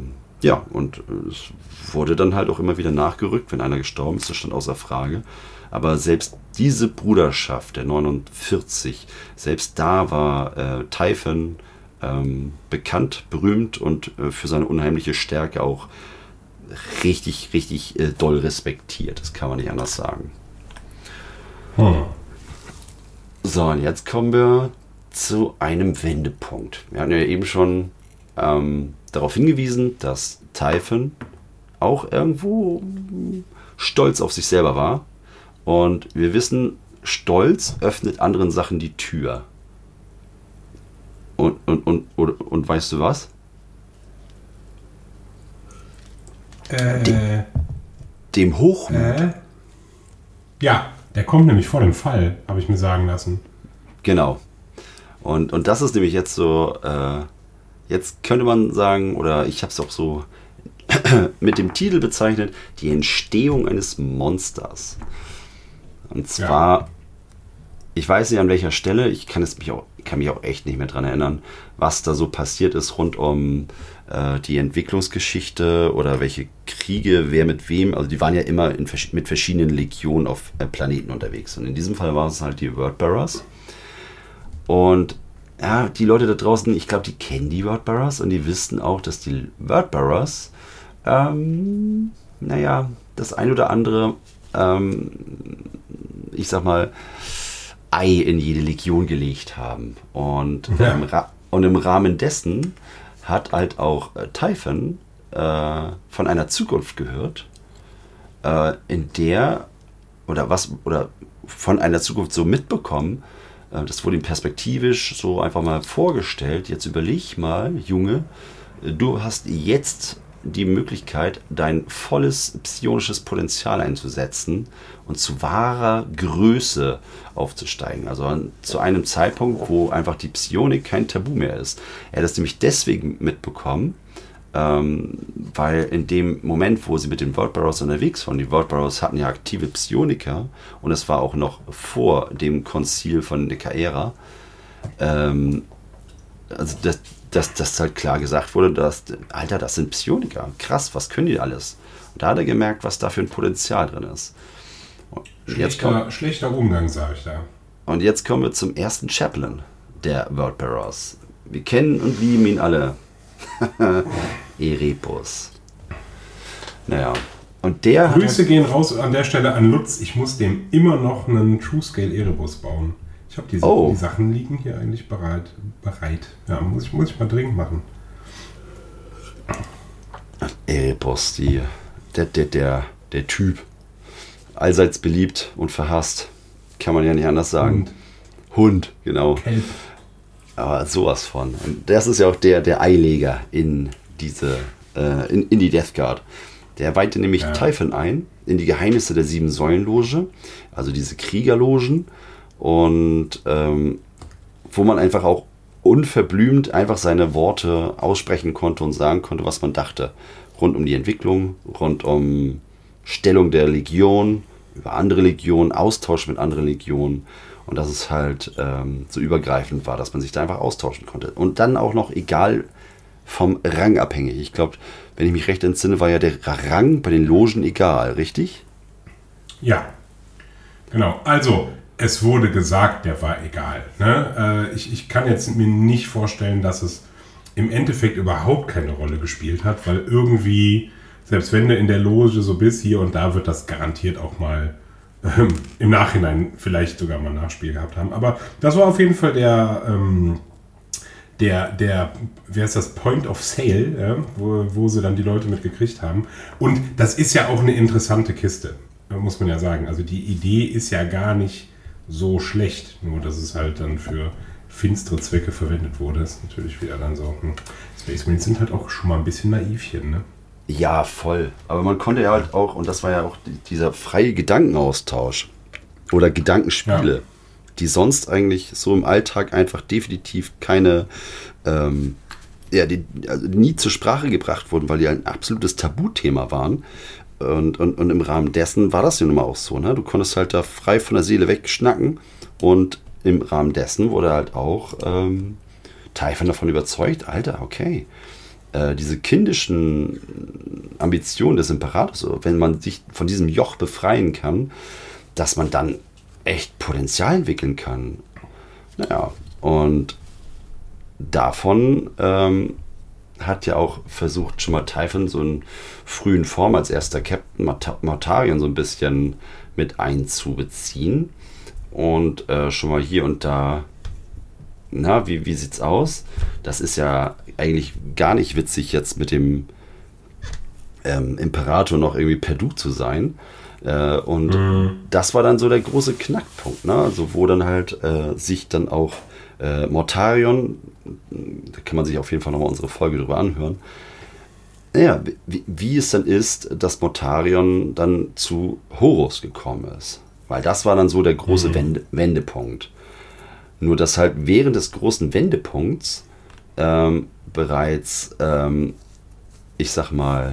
es wurde dann halt auch immer wieder nachgerückt, wenn einer gestorben ist, das stand außer Frage. Aber selbst diese Bruderschaft der 49, selbst da war Typhon bekannt, berühmt und für seine unheimliche Stärke auch richtig doll respektiert. Das kann man nicht anders sagen. So, und jetzt kommen wir zu einem Wendepunkt. Wir hatten ja eben schon darauf hingewiesen, dass Typhon auch irgendwo stolz auf sich selber war. Und wir wissen, Stolz öffnet anderen Sachen die Tür. Und weißt du was? Dem Hochmut. Ja, der kommt nämlich vor dem Fall, habe ich mir sagen lassen. Genau. Und das ist nämlich jetzt so, jetzt könnte man sagen, oder ich habe es auch so mit dem Titel bezeichnet, die Entstehung eines Monsters. Und zwar, ich weiß nicht an welcher Stelle, ich kann mich auch echt nicht mehr dran erinnern, was da so passiert ist rund um die Entwicklungsgeschichte oder welche Kriege, wer mit wem, also die waren ja immer mit verschiedenen Legionen auf Planeten unterwegs. Und in diesem Fall waren es halt die Wordbearers. Und ja, die Leute da draußen, ich glaube, die kennen die Wordbearers und die wissen auch, dass die Wordbearers, das ein oder andere, ich sag mal, Ei in jede Legion gelegt haben. Und im Rahmen dessen hat halt auch Typhon von einer Zukunft gehört, in der von einer Zukunft so mitbekommen, das wurde ihm perspektivisch so einfach mal vorgestellt. Jetzt überleg mal, Junge, du hast jetzt die Möglichkeit, dein volles psionisches Potenzial einzusetzen und zu wahrer Größe aufzusteigen. Also zu einem Zeitpunkt, wo einfach die Psionik kein Tabu mehr ist. Er hat das nämlich deswegen mitbekommen, weil in dem Moment, wo sie mit den World Burrows unterwegs waren, die World Burrows hatten ja aktive Psioniker und es war auch noch vor dem Konzil von Nikaera, also dass halt klar gesagt wurde, dass, Alter, das sind Psioniker, krass, was können die alles? Und da hat er gemerkt, was da für ein Potenzial drin ist. Schlechter Umgang, sage ich da. Und jetzt kommen wir zum ersten Chaplain der World Burrows. Wir kennen und lieben ihn alle. Erebus. Naja. Und der Grüße gehen raus an der Stelle an Lutz. Ich muss dem immer noch einen True Scale Erebus bauen. Ich habe die Sachen liegen hier eigentlich bereit. Ja, muss ich mal dringend machen. Erebus, der Typ. Allseits beliebt und verhasst. Kann man ja nicht anders sagen. Hund, genau. Kelp. Aber sowas von. Und das ist ja auch der Eileger in diese, in die Death Guard. Der weihte nämlich Typhon ein in die Geheimnisse der 7-Säulen-Loge, also diese Kriegerlogen, und wo man einfach auch unverblümt einfach seine Worte aussprechen konnte und sagen konnte, was man dachte. Rund um die Entwicklung, rund um Stellung der Legion, über andere Legionen, Austausch mit anderen Legionen. Und dass es halt so übergreifend war, dass man sich da einfach austauschen konnte. Und dann auch noch egal vom Rang abhängig. Ich glaube, wenn ich mich recht entsinne, war ja der Rang bei den Logen egal, richtig? Ja, genau. Also, es wurde gesagt, der war egal. Ne? Ich kann jetzt mir nicht vorstellen, dass es im Endeffekt überhaupt keine Rolle gespielt hat, weil irgendwie, selbst wenn du in der Loge so bist, hier und da wird das garantiert auch mal im Nachhinein vielleicht sogar mal ein Nachspiel gehabt haben. Aber das war auf jeden Fall der wer ist das, Point of Sale, ja, wo sie dann die Leute mitgekriegt haben. Und das ist ja auch eine interessante Kiste, muss man ja sagen. Also die Idee ist ja gar nicht so schlecht, nur dass es halt dann für finstere Zwecke verwendet wurde. Das ist natürlich wieder dann so. Space Marines sind halt auch schon mal ein bisschen naivchen, ne? Ja, voll. Aber man konnte ja halt auch, und das war ja auch dieser freie Gedankenaustausch oder Gedankenspiele, die sonst eigentlich so im Alltag einfach definitiv keine, also nie zur Sprache gebracht wurden, weil die ein absolutes Tabuthema waren. Und im Rahmen dessen war das ja nun mal auch so, ne? Du konntest halt da frei von der Seele wegschnacken und im Rahmen dessen wurde halt auch Typhon davon überzeugt, Alter, okay, diese kindischen Ambitionen des Imperators, wenn man sich von diesem Joch befreien kann, dass man dann echt Potenzial entwickeln kann. Naja, und davon hat ja auch versucht, schon mal Typhon so in frühen Form als erster Captain Mortarion so ein bisschen mit einzubeziehen. Und schon mal hier und da, na, wie sieht's aus? Das ist ja eigentlich gar nicht witzig, jetzt mit dem Imperator noch irgendwie per Du zu sein. Das war dann so der große Knackpunkt, ne? Also wo dann halt sich dann auch Mortarion, da kann man sich auf jeden Fall nochmal unsere Folge drüber anhören, ja, wie es dann ist, dass Mortarion dann zu Horus gekommen ist. Weil das war dann so der große Wendepunkt. Nur dass halt während des großen Wendepunkts bereits, ich sag mal,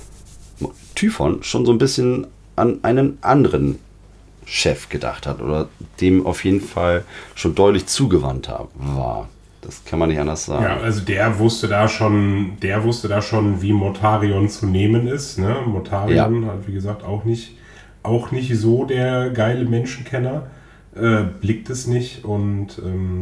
Typhon schon so ein bisschen an einen anderen Chef gedacht hat oder dem auf jeden Fall schon deutlich zugewandt war. Das kann man nicht anders sagen. Ja, also der wusste da schon, wie Mortarion zu nehmen ist. Ne? Mortarion hat, wie gesagt, auch nicht so der geile Menschenkenner, blickt es nicht und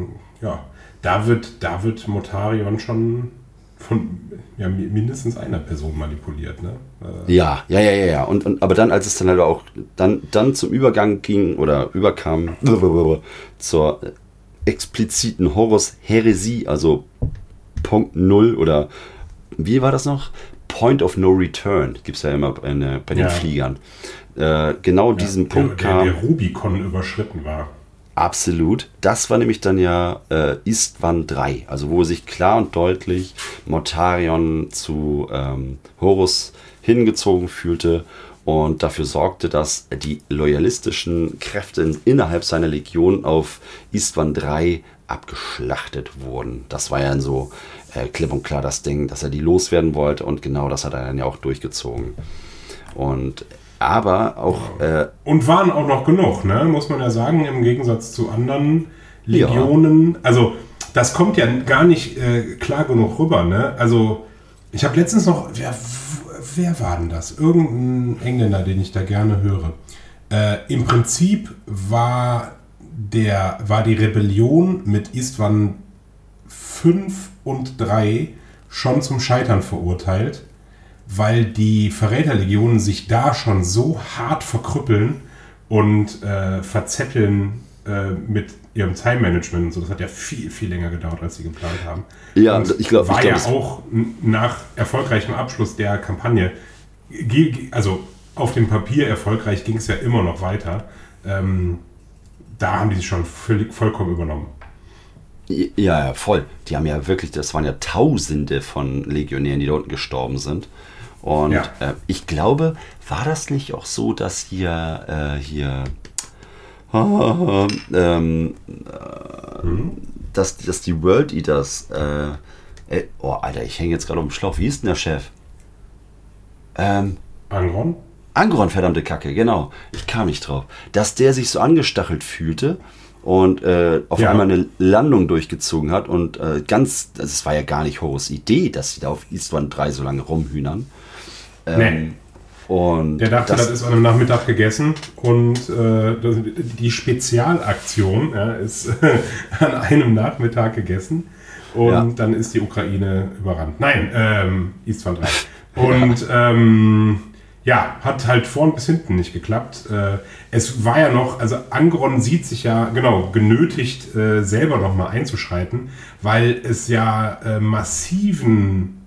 da wird Mortarion schon von mindestens einer Person manipuliert, ne? Ja. Aber dann, als es dann halt auch dann zum Übergang ging oder überkam zur expliziten Horus-Häresie, also Punkt Null oder wie war das noch? Point of No Return, gibt es ja immer bei den Fliegern. Genau diesen Punkt kam. Der Rubikon überschritten war. Absolut. Das war nämlich dann ja Istvan 3, also wo sich klar und deutlich Mortarion zu Horus hingezogen fühlte und dafür sorgte, dass die loyalistischen Kräfte innerhalb seiner Legion auf Istvan 3 abgeschlachtet wurden. Das war ja so klipp und klar das Ding, dass er die loswerden wollte und genau das hat er dann ja auch durchgezogen. Und aber auch... und waren auch noch genug, ne? Muss man ja sagen, im Gegensatz zu anderen Legionen. Ja. Also das kommt ja gar nicht klar genug rüber, ne? Also ich habe letztens noch... Wer war denn das? Irgendein Engländer, den ich da gerne höre. Im Prinzip war die Rebellion mit Istvan 5 und 3 schon zum Scheitern verurteilt, weil die Verräterlegionen sich da schon so hart verkrüppeln und verzetteln mit ihrem Time-Management und so. Das hat ja viel, viel länger gedauert, als sie geplant haben. Ja, und ich glaube, auch nach erfolgreichem Abschluss der Kampagne, also auf dem Papier erfolgreich, ging es ja immer noch weiter. Da haben die sich schon vollkommen übernommen. Ja, voll. Die haben ja wirklich, das waren ja Tausende von Legionären, die da unten gestorben sind. Und ich glaube, war das nicht auch so, dass dass die World Eaters Alter, ich hänge jetzt gerade auf dem Schlauch. Wie ist denn der Chef? Angron? Angron, verdammte Kacke, genau. Ich kam nicht drauf. Dass der sich so angestachelt fühlte und auf einmal eine Landung durchgezogen hat und das war ja gar nicht Horus' Idee, dass sie da auf Istvan 3 so lange rumhühnern. Nee. Und der dachte, das ist an einem Nachmittag gegessen und die Spezialaktion ist an einem Nachmittag gegessen und dann ist die Ukraine überrannt. Nein, Istvan 3. Und hat halt vorn bis hinten nicht geklappt. Es war ja noch, also Angron sieht sich ja genötigt, selber nochmal einzuschreiten, weil es ja massiven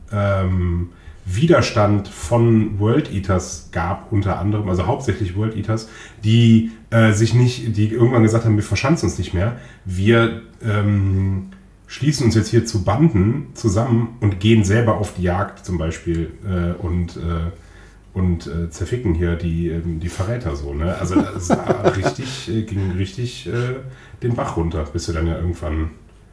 Widerstand von World Eaters gab, unter anderem, also hauptsächlich World Eaters, die irgendwann gesagt haben, wir verschanzen uns nicht mehr, wir schließen uns jetzt hier zu Banden zusammen und gehen selber auf die Jagd zum Beispiel und zerficken hier die Verräter so, ne? Also das ging richtig den Bach runter, bis wir dann ja irgendwann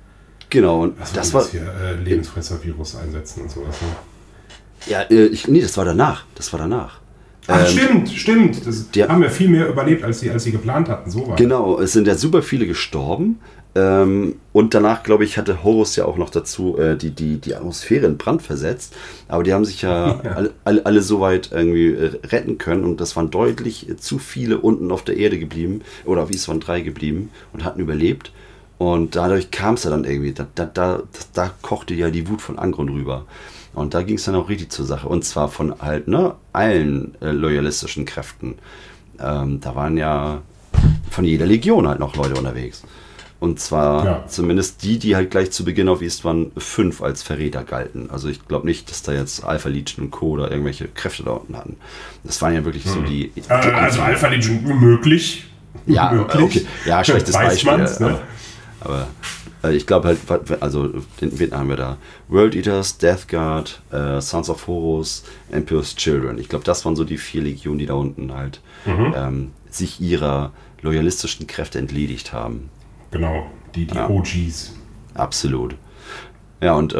das war Lebensfresser-Virus einsetzen und sowas. Ne? Ja, das war danach. Ach, stimmt. Haben ja viel mehr überlebt, als sie geplant hatten. So war genau, es sind ja super viele gestorben. Und danach, glaube ich, hatte Horus ja auch noch dazu die Atmosphäre in Brand versetzt. Aber die haben sich ja alle so weit irgendwie retten können. Und das waren deutlich zu viele unten auf der Erde geblieben. Oder auf Istvan 3 geblieben und hatten überlebt. Und dadurch kam es ja dann irgendwie. Da kochte ja die Wut von Angron rüber. Und da ging es dann auch richtig zur Sache. Und zwar von halt allen loyalistischen Kräften. Da waren ja von jeder Legion halt noch Leute unterwegs. Und zwar zumindest die halt gleich zu Beginn auf Istvan 5 als Verräter galten. Also ich glaube nicht, dass da jetzt Alpha Legion und Co. oder irgendwelche Kräfte da unten hatten. Das waren ja wirklich so die... Also Alpha Legion möglich. Ja, okay. Ja, schlechtes Beispiel. Ne? Aber ich glaube halt, also den Vietnam haben wir da World Eaters, Death Guard, Sons of Horus, Emperor's Children. Ich glaube, das waren so die 4 Legionen, die da unten halt sich ihrer loyalistischen Kräfte entledigt haben. Genau, die OGs. Absolut. Ja, und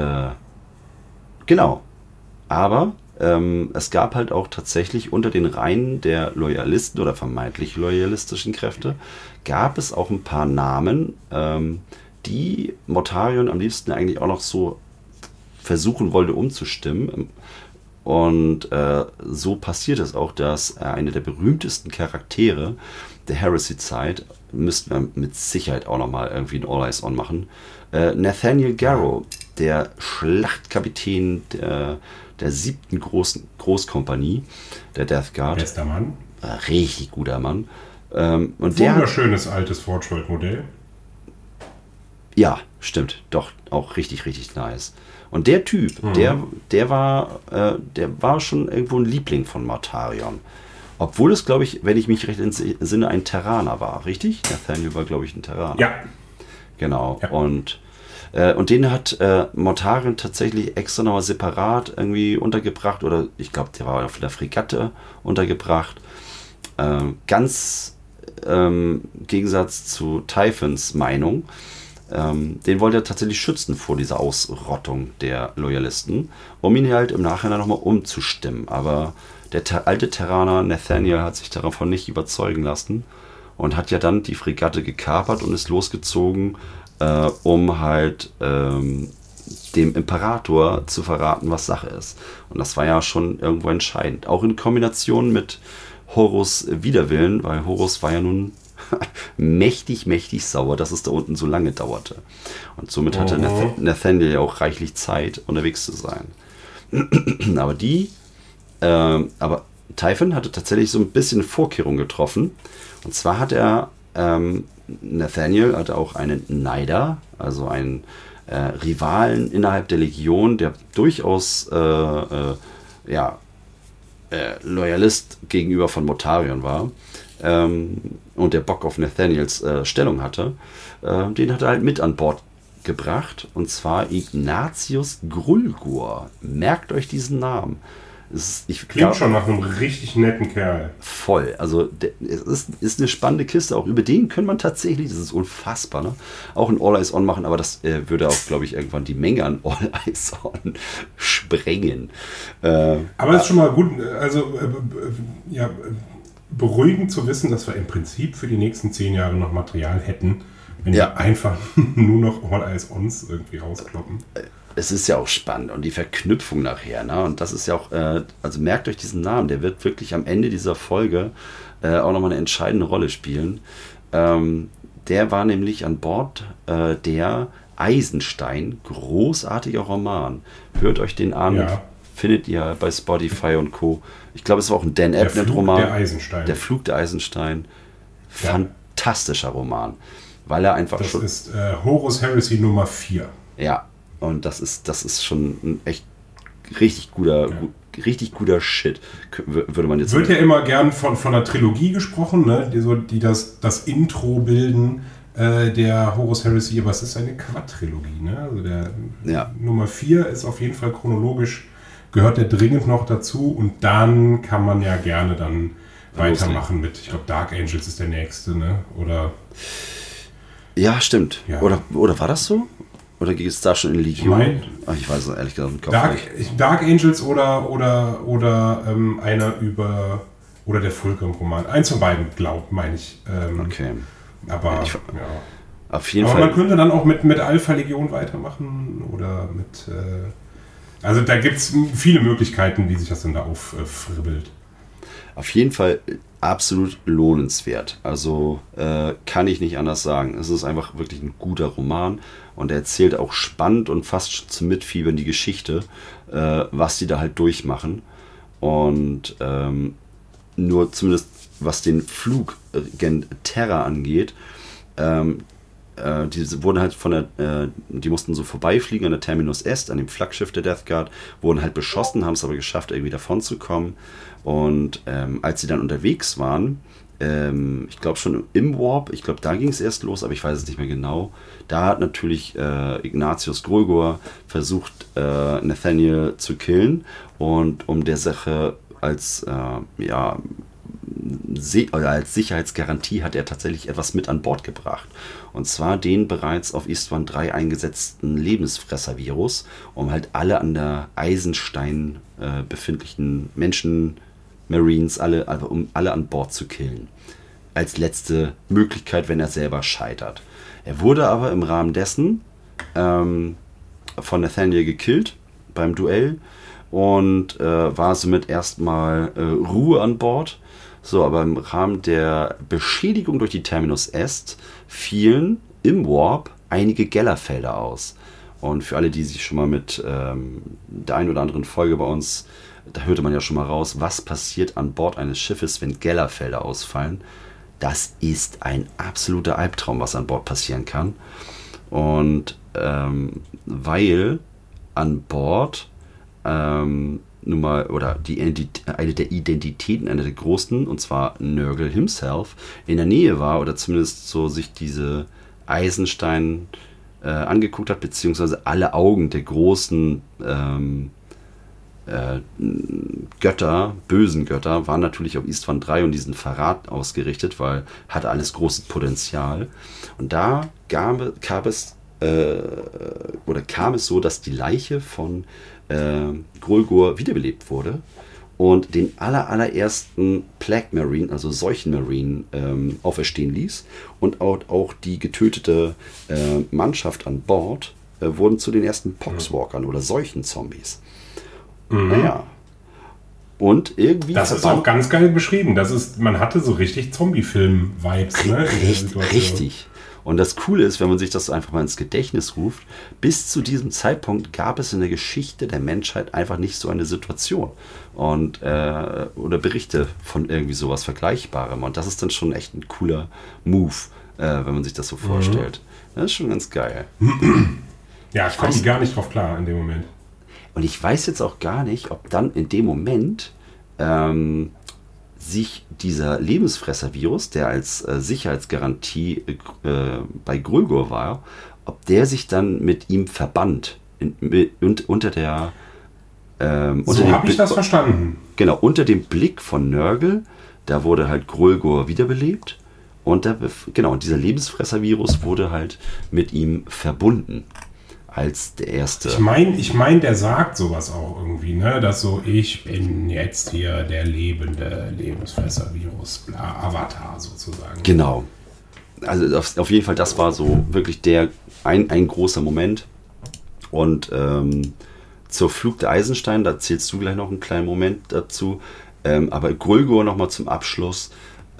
genau. Aber es gab halt auch tatsächlich unter den Reihen der Loyalisten oder vermeintlich loyalistischen Kräfte, gab es auch ein paar Namen, die Mortarion am liebsten eigentlich auch noch so versuchen wollte umzustimmen. Und so passiert es auch, dass einer der berühmtesten Charaktere der Heresy-Zeit, müssten wir mit Sicherheit auch nochmal irgendwie ein All Eyes On machen, Nathaniel Garrow, der Schlachtkapitän der 7. Großkompanie der Death Guard. Bester Mann. Richtig guter Mann. Und wunderschönes altes Forgeworld-Modell. Ja, stimmt. Doch, auch richtig, richtig nice. Und der Typ, der war schon irgendwo ein Liebling von Mortarion. Obwohl es, glaube ich, wenn ich mich recht entsinne, ein Terraner war, richtig? Nathaniel war, glaube ich, ein Terraner. Ja. Genau. Ja. Und den hat Mortarion tatsächlich extra nochmal separat irgendwie untergebracht. Oder ich glaube, der war auf der Fregatte untergebracht. Ganz Gegensatz zu Typhons Meinung. Den wollte er tatsächlich schützen vor dieser Ausrottung der Loyalisten, um ihn halt im Nachhinein nochmal umzustimmen. Aber der alte Terraner Nathaniel hat sich davon nicht überzeugen lassen und hat ja dann die Fregatte gekapert und ist losgezogen, um halt dem Imperator zu verraten, was Sache ist. Und das war ja schon irgendwo entscheidend. Auch in Kombination mit Horus Widerwillen, weil Horus war ja nun mächtig sauer, dass es da unten so lange dauerte. Und somit hatte Nathaniel ja auch reichlich Zeit, unterwegs zu sein. Aber Typhon hatte tatsächlich so ein bisschen Vorkehrung getroffen. Und zwar hat er Nathaniel hatte auch einen Neider, also einen Rivalen innerhalb der Legion, der durchaus Loyalist gegenüber von Mortarion war und der Bock auf Nathaniels Stellung hatte. Den hat er halt mit an Bord gebracht, und zwar Ignatius Grulgur. Merkt euch diesen Namen. Klingt schon nach einem richtig netten Kerl. Voll. Also es ist eine spannende Kiste. Auch über den kann man tatsächlich, das ist unfassbar, ne? Auch ein All Eyes On machen, aber das würde auch, glaube ich, irgendwann die Menge an All Eyes On sprengen. Aber es ist schon mal gut, also beruhigend zu wissen, dass wir im Prinzip für die nächsten 10 Jahre noch Material hätten, wenn wir einfach nur noch All Eyes Ons irgendwie rauskloppen. Es ist ja auch spannend und die Verknüpfung nachher, ne? Und das ist ja auch, also merkt euch diesen Namen, der wird wirklich am Ende dieser Folge auch nochmal eine entscheidende Rolle spielen. Der war nämlich an Bord der Eisenstein, großartiger Roman. Hört euch den an, findet ihr bei Spotify und Co. Ich glaube, es war auch ein Dan Abnett-Roman. Der Flug der Eisenstein. Fantastischer Roman. Weil er einfach das ist Horus Heresy Nummer 4. Ja. Und das ist schon ein echt richtig guter Shit, würde man jetzt sagen. Wird ja immer gern von einer Trilogie gesprochen, ne? die das Intro bilden der Horus Heresy, aber es ist eine Quadrilogie. Ne? Also der Nummer 4 ist auf jeden Fall chronologisch, gehört der dringend noch dazu, und dann kann man ja gerne dann weitermachen mit, ich glaube, Dark Angels ist der nächste, ne? Oder... Ja, stimmt. Ja. Oder war das so? Oder geht es da schon in Legion? Ich weiß es ehrlich gesagt im Kopf nicht. Dark Angels oder einer über... Oder der Fulcrum-Roman. Eins von beiden, meine ich. Okay. Aber, Auf jeden Fall. Man könnte dann auch mit Alpha Legion weitermachen. Oder mit... also da gibt es viele Möglichkeiten, wie sich das dann da auffribbelt. Auf jeden Fall absolut lohnenswert. Also kann ich nicht anders sagen. Es ist einfach wirklich ein guter Roman. Und er erzählt auch spannend und fast zum Mitfiebern die Geschichte, was die da halt durchmachen. Und nur zumindest was den Flug gen Terra angeht, die wurden halt die mussten so vorbeifliegen an der Terminus Est, an dem Flaggschiff der Death Guard, wurden halt beschossen, haben es aber geschafft, irgendwie davon zu kommen. Und als sie dann unterwegs waren, ich glaube schon im Warp, ich glaube da ging es erst los, aber ich weiß es nicht mehr genau, da hat natürlich Ignatius Grulgur versucht, Nathaniel zu killen, und um der Sache als Sicherheitsgarantie hat er tatsächlich etwas mit an Bord gebracht. Und zwar den bereits auf Istvan 3 eingesetzten Lebensfresser-Virus, um halt alle an der Eisenstein befindlichen Menschen, Marines, um alle an Bord zu killen. Als letzte Möglichkeit, wenn er selber scheitert. Er wurde aber im Rahmen dessen von Nathaniel gekillt beim Duell und war somit erstmal Ruhe an Bord. So, aber im Rahmen der Beschädigung durch die Terminus Est fielen im Warp einige Gellerfelder aus. Und für alle, die sich schon mal mit der einen oder anderen Folge bei uns, da hörte man ja schon mal raus, was passiert an Bord eines Schiffes, wenn Gellerfelder ausfallen. Das ist ein absoluter Albtraum, was an Bord passieren kann. Und weil an Bord nun mal, oder eine der Identitäten, einer der großen, und zwar Nurgle himself, in der Nähe war oder zumindest so sich diese Eisenstein angeguckt hat, beziehungsweise alle Augen der großen Götter, bösen Götter, waren natürlich auf Istvan 3 und diesen Verrat ausgerichtet, weil hatte alles großes Potenzial. Und da kam es so, dass die Leiche von Grulgur wiederbelebt wurde und den allerersten Plague Marine, also Seuchen-Marine, auferstehen ließ. Und auch die getötete Mannschaft an Bord wurden zu den ersten Poxwalkern oder Seuchen-Zombies. Naja. Und irgendwie. Das ist auch ganz geil beschrieben. Man hatte so richtig Zombie-Film-Vibes. Richtig. Und das Coole ist, wenn man sich das einfach mal ins Gedächtnis ruft, bis zu diesem Zeitpunkt gab es in der Geschichte der Menschheit einfach nicht so eine Situation und oder Berichte von irgendwie sowas Vergleichbarem. Und das ist dann schon echt ein cooler Move, wenn man sich das so vorstellt. Das ist schon ganz geil. Ja, ich komme gar nicht drauf klar in dem Moment. Und ich weiß jetzt auch gar nicht, ob dann in dem Moment sich dieser Lebensfresser-Virus, der als Sicherheitsgarantie bei Grulgur war, ob der sich dann mit ihm verband. Unter der... so habe ich das verstanden. Genau, unter dem Blick von Nurgle, da wurde halt Grulgur wiederbelebt. Und dieser Lebensfresser-Virus wurde halt mit ihm verbunden. Als der erste. Ich meine, der sagt sowas auch irgendwie, ne? Dass so, ich bin jetzt hier der lebende Lebensfresser-Virus, bla, Avatar sozusagen. Genau. Also auf jeden Fall, das war so wirklich ein großer Moment. Und zur Flug der Eisenstein, da zählst du gleich noch einen kleinen Moment dazu. Aber Grulgur nochmal zum Abschluss.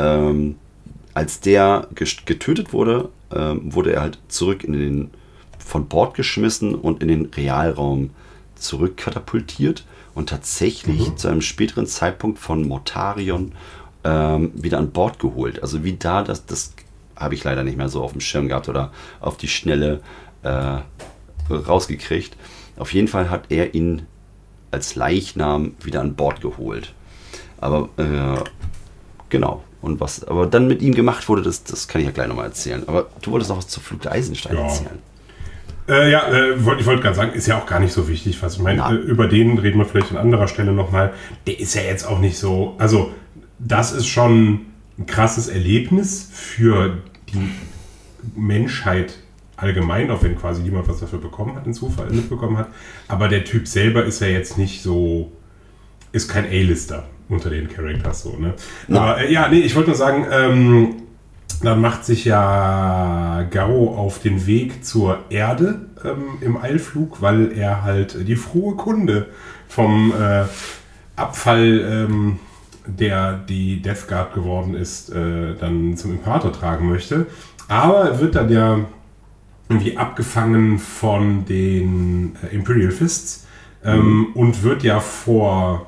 Als der getötet wurde, wurde er halt zurück von Bord geschmissen und in den Realraum zurückkatapultiert und tatsächlich zu einem späteren Zeitpunkt von Mortarion wieder an Bord geholt. Also wie da, das habe ich leider nicht mehr so auf dem Schirm gehabt oder auf die Schnelle rausgekriegt. Auf jeden Fall hat er ihn als Leichnam wieder an Bord geholt. Aber genau. Und was aber dann mit ihm gemacht wurde, das kann ich ja gleich nochmal erzählen. Aber du wolltest noch was zur Flug der Eisenstein erzählen. Ich wollte gerade sagen, ist ja auch gar nicht so wichtig. Was ich meine, über den reden wir vielleicht an anderer Stelle nochmal. Der ist ja jetzt auch nicht so. Also, das ist schon ein krasses Erlebnis für die Menschheit allgemein, auch wenn quasi niemand was dafür bekommen hat, einen Zufall mitbekommen hat. Aber der Typ selber ist ja jetzt nicht so. Ist kein A-Lister unter den Characters so, ne? Aber ich wollte nur sagen, dann macht sich ja Garo auf den Weg zur Erde im Eilflug, weil er halt die frohe Kunde vom Abfall, der die Death Guard geworden ist, dann zum Imperator tragen möchte. Aber er wird dann ja irgendwie abgefangen von den Imperial Fists und wird ja vor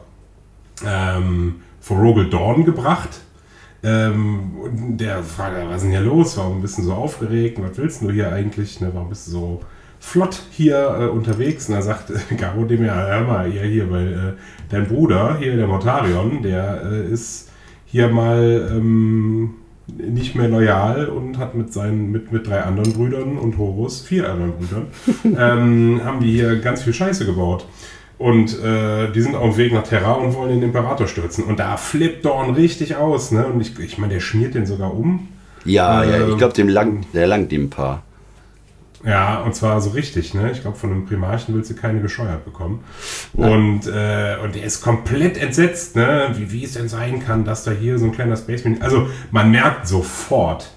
Rogel Dorn gebracht. Und der fragt, was ist denn hier los? Warum bist du so aufgeregt? Was willst du hier eigentlich? Ne? Warum bist du so flott hier unterwegs? Und da sagt Garo dem ja, hör mal, hier, weil dein Bruder, hier der Mortarion, der ist hier mal nicht mehr loyal und hat mit 3 anderen Brüdern und Horus 4 anderen Brüdern haben die hier ganz viel Scheiße gebaut. Und die sind auf dem Weg nach Terra und wollen den Imperator stürzen. Und da flippt Dorn richtig aus. Ne? Und ich meine, der schmiert den sogar um. Ja, ich glaube, der langt ihm ein paar. Ja, und zwar so richtig. Ne? Ich glaube, von einem Primarchen willst du keine gescheuert bekommen. Und er ist komplett entsetzt, ne? Wie es denn sein kann, dass da hier so ein kleiner Spaceman... Also man merkt sofort,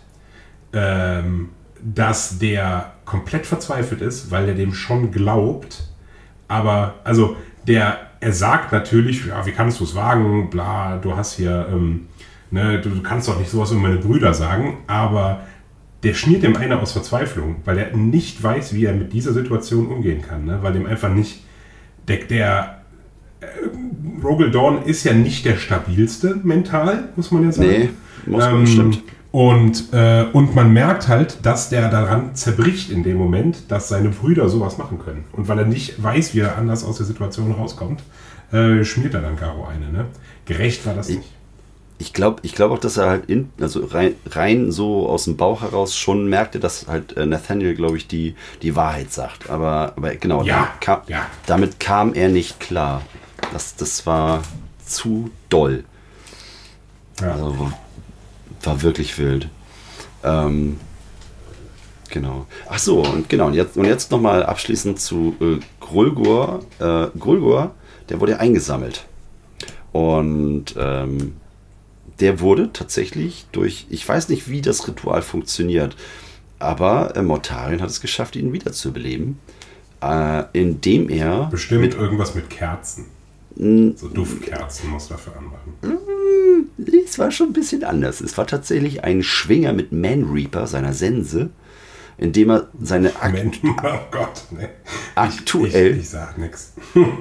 dass der komplett verzweifelt ist, weil er dem schon glaubt. Aber, also, er sagt natürlich, ja, wie kannst du es wagen, bla, du hast hier, du kannst doch nicht sowas über meine Brüder sagen, aber der schmiert dem einer aus Verzweiflung, weil er nicht weiß, wie er mit dieser Situation umgehen kann, ne? Weil dem einfach nicht, Rogel Dorn ist ja nicht der stabilste mental, muss man ja sagen. Nee, stimmt. Und man merkt halt, dass der daran zerbricht in dem Moment, dass seine Brüder sowas machen können. Und weil er nicht weiß, wie er anders aus der Situation rauskommt, schmiert er dann Garo eine, ne? Gerecht war das nicht. Ich glaube auch, dass er halt rein so aus dem Bauch heraus schon merkte, dass halt Nathaniel, glaube ich, die Wahrheit sagt. Aber genau, damit kam er nicht klar. Das war zu doll. Ja. Also war wirklich wild. Genau. Ach so, und jetzt nochmal abschließend zu Grulgor. Grulgor, der wurde eingesammelt. Und der wurde tatsächlich ich weiß nicht, wie das Ritual funktioniert, aber Mortarion hat es geschafft, ihn wiederzubeleben, indem er... Bestimmt irgendwas mit Kerzen. So Duftkerzen muss dafür anmachen. Es war schon ein bisschen anders. Es war tatsächlich ein Schwinger mit Man-Reaper, seiner Sense, indem er seine... Oh Gott, ne. Aktuell... Ich sag nix.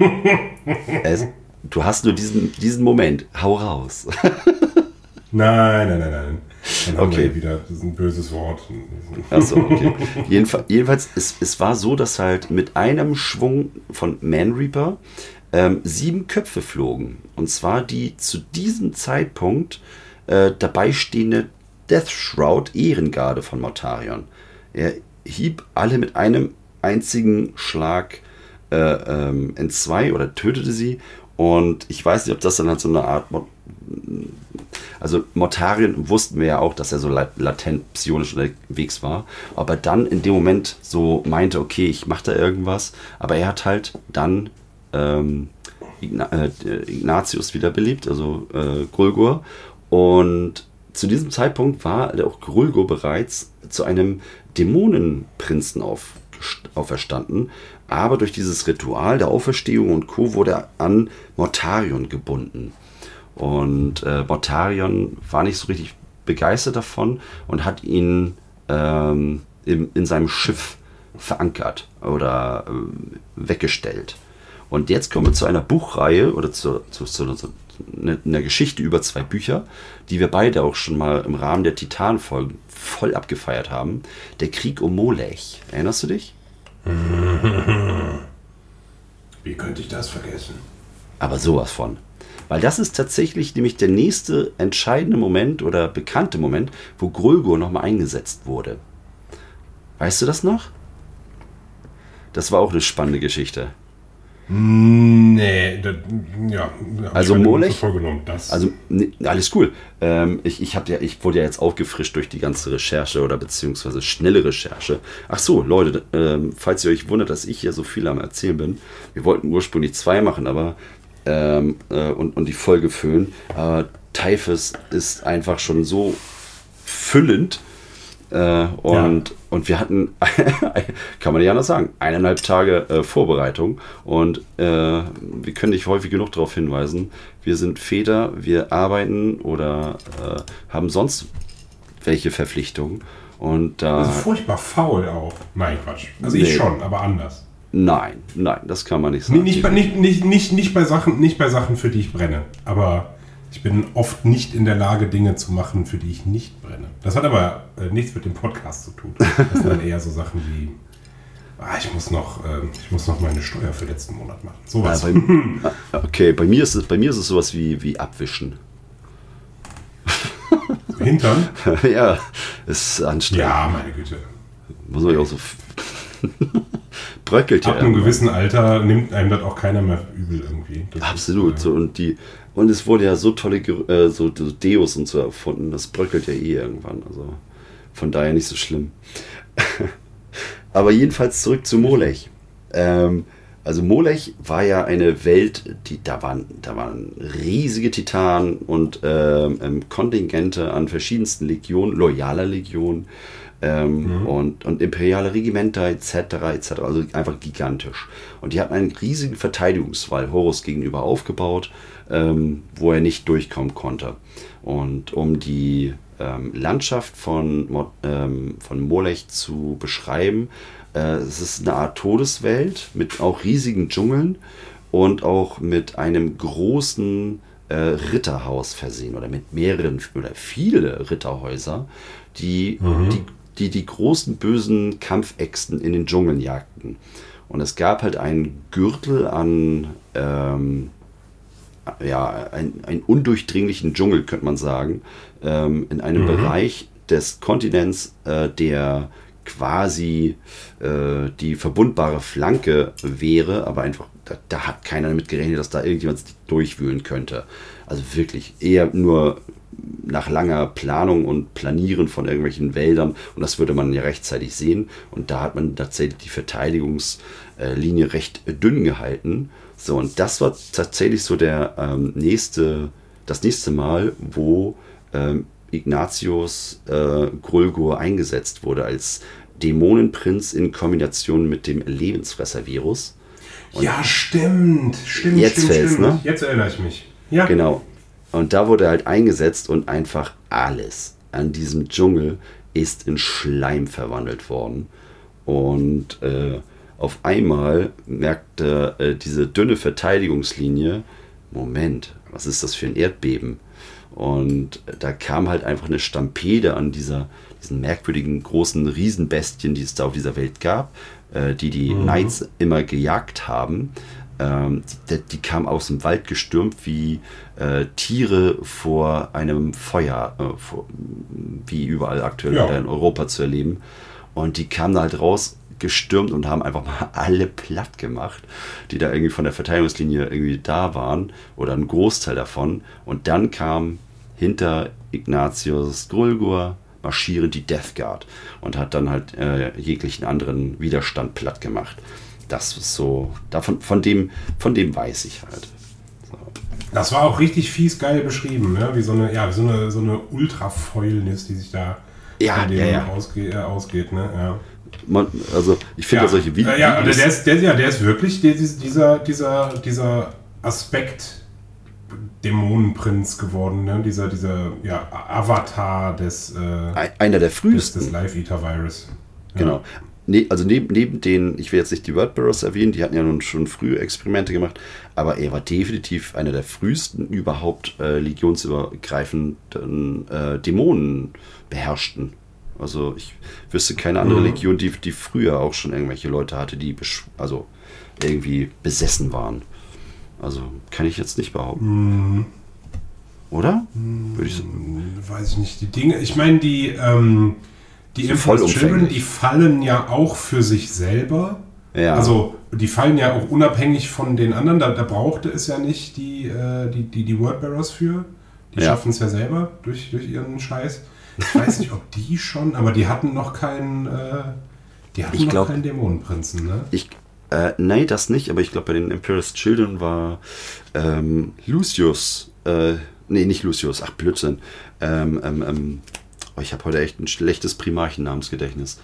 Du hast nur diesen Moment. Hau raus. Nein. Dann haben wir wieder ein böses Wort. Achso, okay. Jedenfalls, es war so, dass halt mit einem Schwung von Man-Reaper 7 Köpfe flogen. Und zwar die zu diesem Zeitpunkt dabei stehende Death Shroud Ehrengarde von Mortarion. Er hieb alle mit einem einzigen Schlag entzwei oder tötete sie. Und ich weiß nicht, ob das dann halt so eine Art... Also Mortarion wussten wir ja auch, dass er so latent psionisch unterwegs war. Ob er dann in dem Moment so meinte, okay, ich mache da irgendwas. Aber er hat halt dann Ignatius wiederbelebt, also Grulgor. Und zu diesem Zeitpunkt war auch Grulgor bereits zu einem Dämonenprinzen auferstanden. Aber durch dieses Ritual der Auferstehung und Co. wurde er an Mortarion gebunden. Und Mortarion war nicht so richtig begeistert davon und hat ihn in seinem Schiff verankert oder weggestellt. Und jetzt kommen wir zu einer Buchreihe oder zu einer Geschichte über 2 Bücher, die wir beide auch schon mal im Rahmen der Titan-Folgen voll abgefeiert haben. Der Krieg um Molech. Erinnerst du dich? Wie könnte ich das vergessen? Aber sowas von. Weil das ist tatsächlich nämlich der nächste entscheidende Moment oder bekannte Moment, wo Grulgor nochmal eingesetzt wurde. Weißt du das noch? Das war auch eine spannende Geschichte. Nee, also Molech, alles cool. Ich wurde ja jetzt aufgefrischt durch die ganze Recherche oder beziehungsweise schnelle Recherche. Ach so, Leute, falls ihr euch wundert, dass ich hier so viel am Erzählen bin, wir wollten ursprünglich 2 machen, aber und die Folge füllen. Typhus ist einfach schon so füllend. Und wir hatten, kann man nicht anders sagen, 1,5 Tage Vorbereitung. Und wir können nicht häufig genug darauf hinweisen, wir sind Väter, wir arbeiten oder haben sonst welche Verpflichtungen. Und also furchtbar faul auch. Nein, Quatsch. Also ich schon, aber anders. Nein, das kann man nicht sagen. Nicht bei Sachen, für die ich brenne. Aber ich bin oft nicht in der Lage, Dinge zu machen, für die ich nicht brenne. Das hat aber nichts mit dem Podcast zu tun. Das sind dann eher so Sachen wie, ich muss noch meine Steuer für letzten Monat machen. Sowas. Okay, bei mir ist es sowas wie Abwischen. Hintern? Ja, ist anstrengend. Ja, meine Güte. Muss man ja auch so... bröckelt ja. Ab einem gewissen Alter nimmt einem das auch keiner mehr übel irgendwie. Das absolut. Ist, und es wurde ja so tolle so Deos und so erfunden, das bröckelt ja irgendwann. Also von daher nicht so schlimm. Aber jedenfalls zurück zu Molech. Also Molech war ja eine Welt, da waren riesige Titanen und Kontingente an verschiedensten Legionen, loyaler Legionen. Und imperiale Regimenter etc. Also einfach gigantisch. Und die hatten einen riesigen Verteidigungswall Horus gegenüber aufgebaut, wo er nicht durchkommen konnte. Und um die Landschaft von Molech zu beschreiben, es ist eine Art Todeswelt mit auch riesigen Dschungeln und auch mit einem großen Ritterhaus versehen oder mit mehreren oder viele Ritterhäuser, die großen bösen Kampfäxten in den Dschungeln jagten. Und es gab halt einen Gürtel an einen undurchdringlichen Dschungel, könnte man sagen, in einem Bereich des Kontinents, der quasi die verbundbare Flanke wäre, aber einfach, da hat keiner damit gerechnet, dass da irgendjemand sich durchwühlen könnte. Also wirklich eher nur nach langer Planung und Planieren von irgendwelchen Wäldern, und das würde man ja rechtzeitig sehen, und da hat man tatsächlich die Verteidigungslinie recht dünn gehalten. So, und das war tatsächlich so das nächste Mal, wo Ignatius Grulgur eingesetzt wurde als Dämonenprinz in Kombination mit dem Lebensfresser-Virus. Und ja, stimmt. Ne? Jetzt erinnere ich mich. Ja. Genau. Und da wurde er halt eingesetzt und einfach alles an diesem Dschungel ist in Schleim verwandelt worden. Und auf einmal merkte diese dünne Verteidigungslinie, Moment, was ist das für ein Erdbeben? Und da kam halt einfach eine Stampede an diesen merkwürdigen großen Riesenbestien, die es da auf dieser Welt gab, die Knights immer gejagt haben. Die kamen aus dem Wald gestürmt wie Tiere vor einem Feuer, wie überall aktuell in Europa zu erleben. Und die kamen da halt raus, gestürmt, und haben einfach mal alle platt gemacht, die da irgendwie von der Verteidigungslinie irgendwie da waren, oder ein Großteil davon. Und dann kam hinter Ignatius Grulgur marschierend die Death Guard und hat dann halt jeglichen anderen Widerstand platt gemacht. Das ist so, von dem weiß ich halt. So. Das war auch richtig fies geil beschrieben, ne? Wie so eine Ultra-Fäulnis, die sich da ausgeht, ne? Ja. Also ich finde solche Videos. Der ist wirklich dieser Aspekt Dämonenprinz geworden, ne? Dieser Avatar des einer der frühesten des Live-Eater-Virus. Ja. Genau. Also neben den, ich will jetzt nicht die Wordbearers erwähnen, die hatten ja nun schon frühe Experimente gemacht, aber er war definitiv einer der frühesten überhaupt legionsübergreifenden Dämonen beherrschten. Also ich wüsste keine andere Legion, die früher auch schon irgendwelche Leute hatte, die irgendwie besessen waren. Also kann ich jetzt nicht behaupten. Oder? Würde ich sagen. Weiß ich nicht. Die Dinge, ich meine, die Emperor's Children, die fallen ja auch für sich selber. Ja. Also die fallen ja auch unabhängig von den anderen. Da brauchte es ja nicht die Wordbearers für. Die schaffen es ja selber durch ihren Scheiß. Ich weiß nicht, ob die schon, aber die hatten noch keinen keinen Dämonenprinzen, ne? Nee, das nicht, aber ich glaube, bei den Emperor's Children war Lucius, nicht Lucius, ach Blödsinn. Ich habe heute echt ein schlechtes Primarchen-Namensgedächtnis.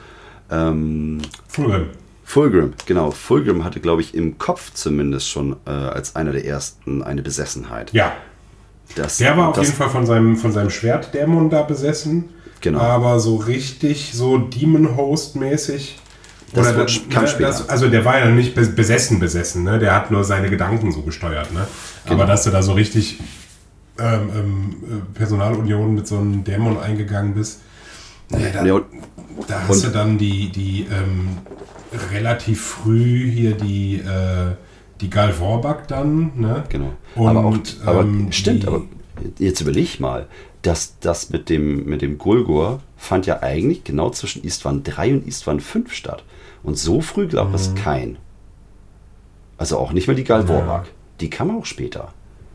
Fulgrim, genau. Fulgrim hatte, glaube ich, im Kopf zumindest schon als einer der ersten eine Besessenheit. Ja. Der war auf jeden Fall von seinem Schwertdämon da besessen. Genau. Aber so richtig, so Demon-Host-mäßig. Kam später. Also der war ja nicht besessen, ne? Der hat nur seine Gedanken so gesteuert, ne? Genau. Aber dass du da so richtig Personalunion mit so einem Dämon eingegangen bist, da hast du dann die relativ früh hier die Gal Vorbak dann, ne? Genau. Und, aber jetzt überleg mal, dass das mit dem Grulgur fand ja eigentlich genau zwischen Istvan 3 und Istvan 5 statt. Und so früh glaubt es kein. Also auch nicht mal die Gal Vorbak. Die kam auch später.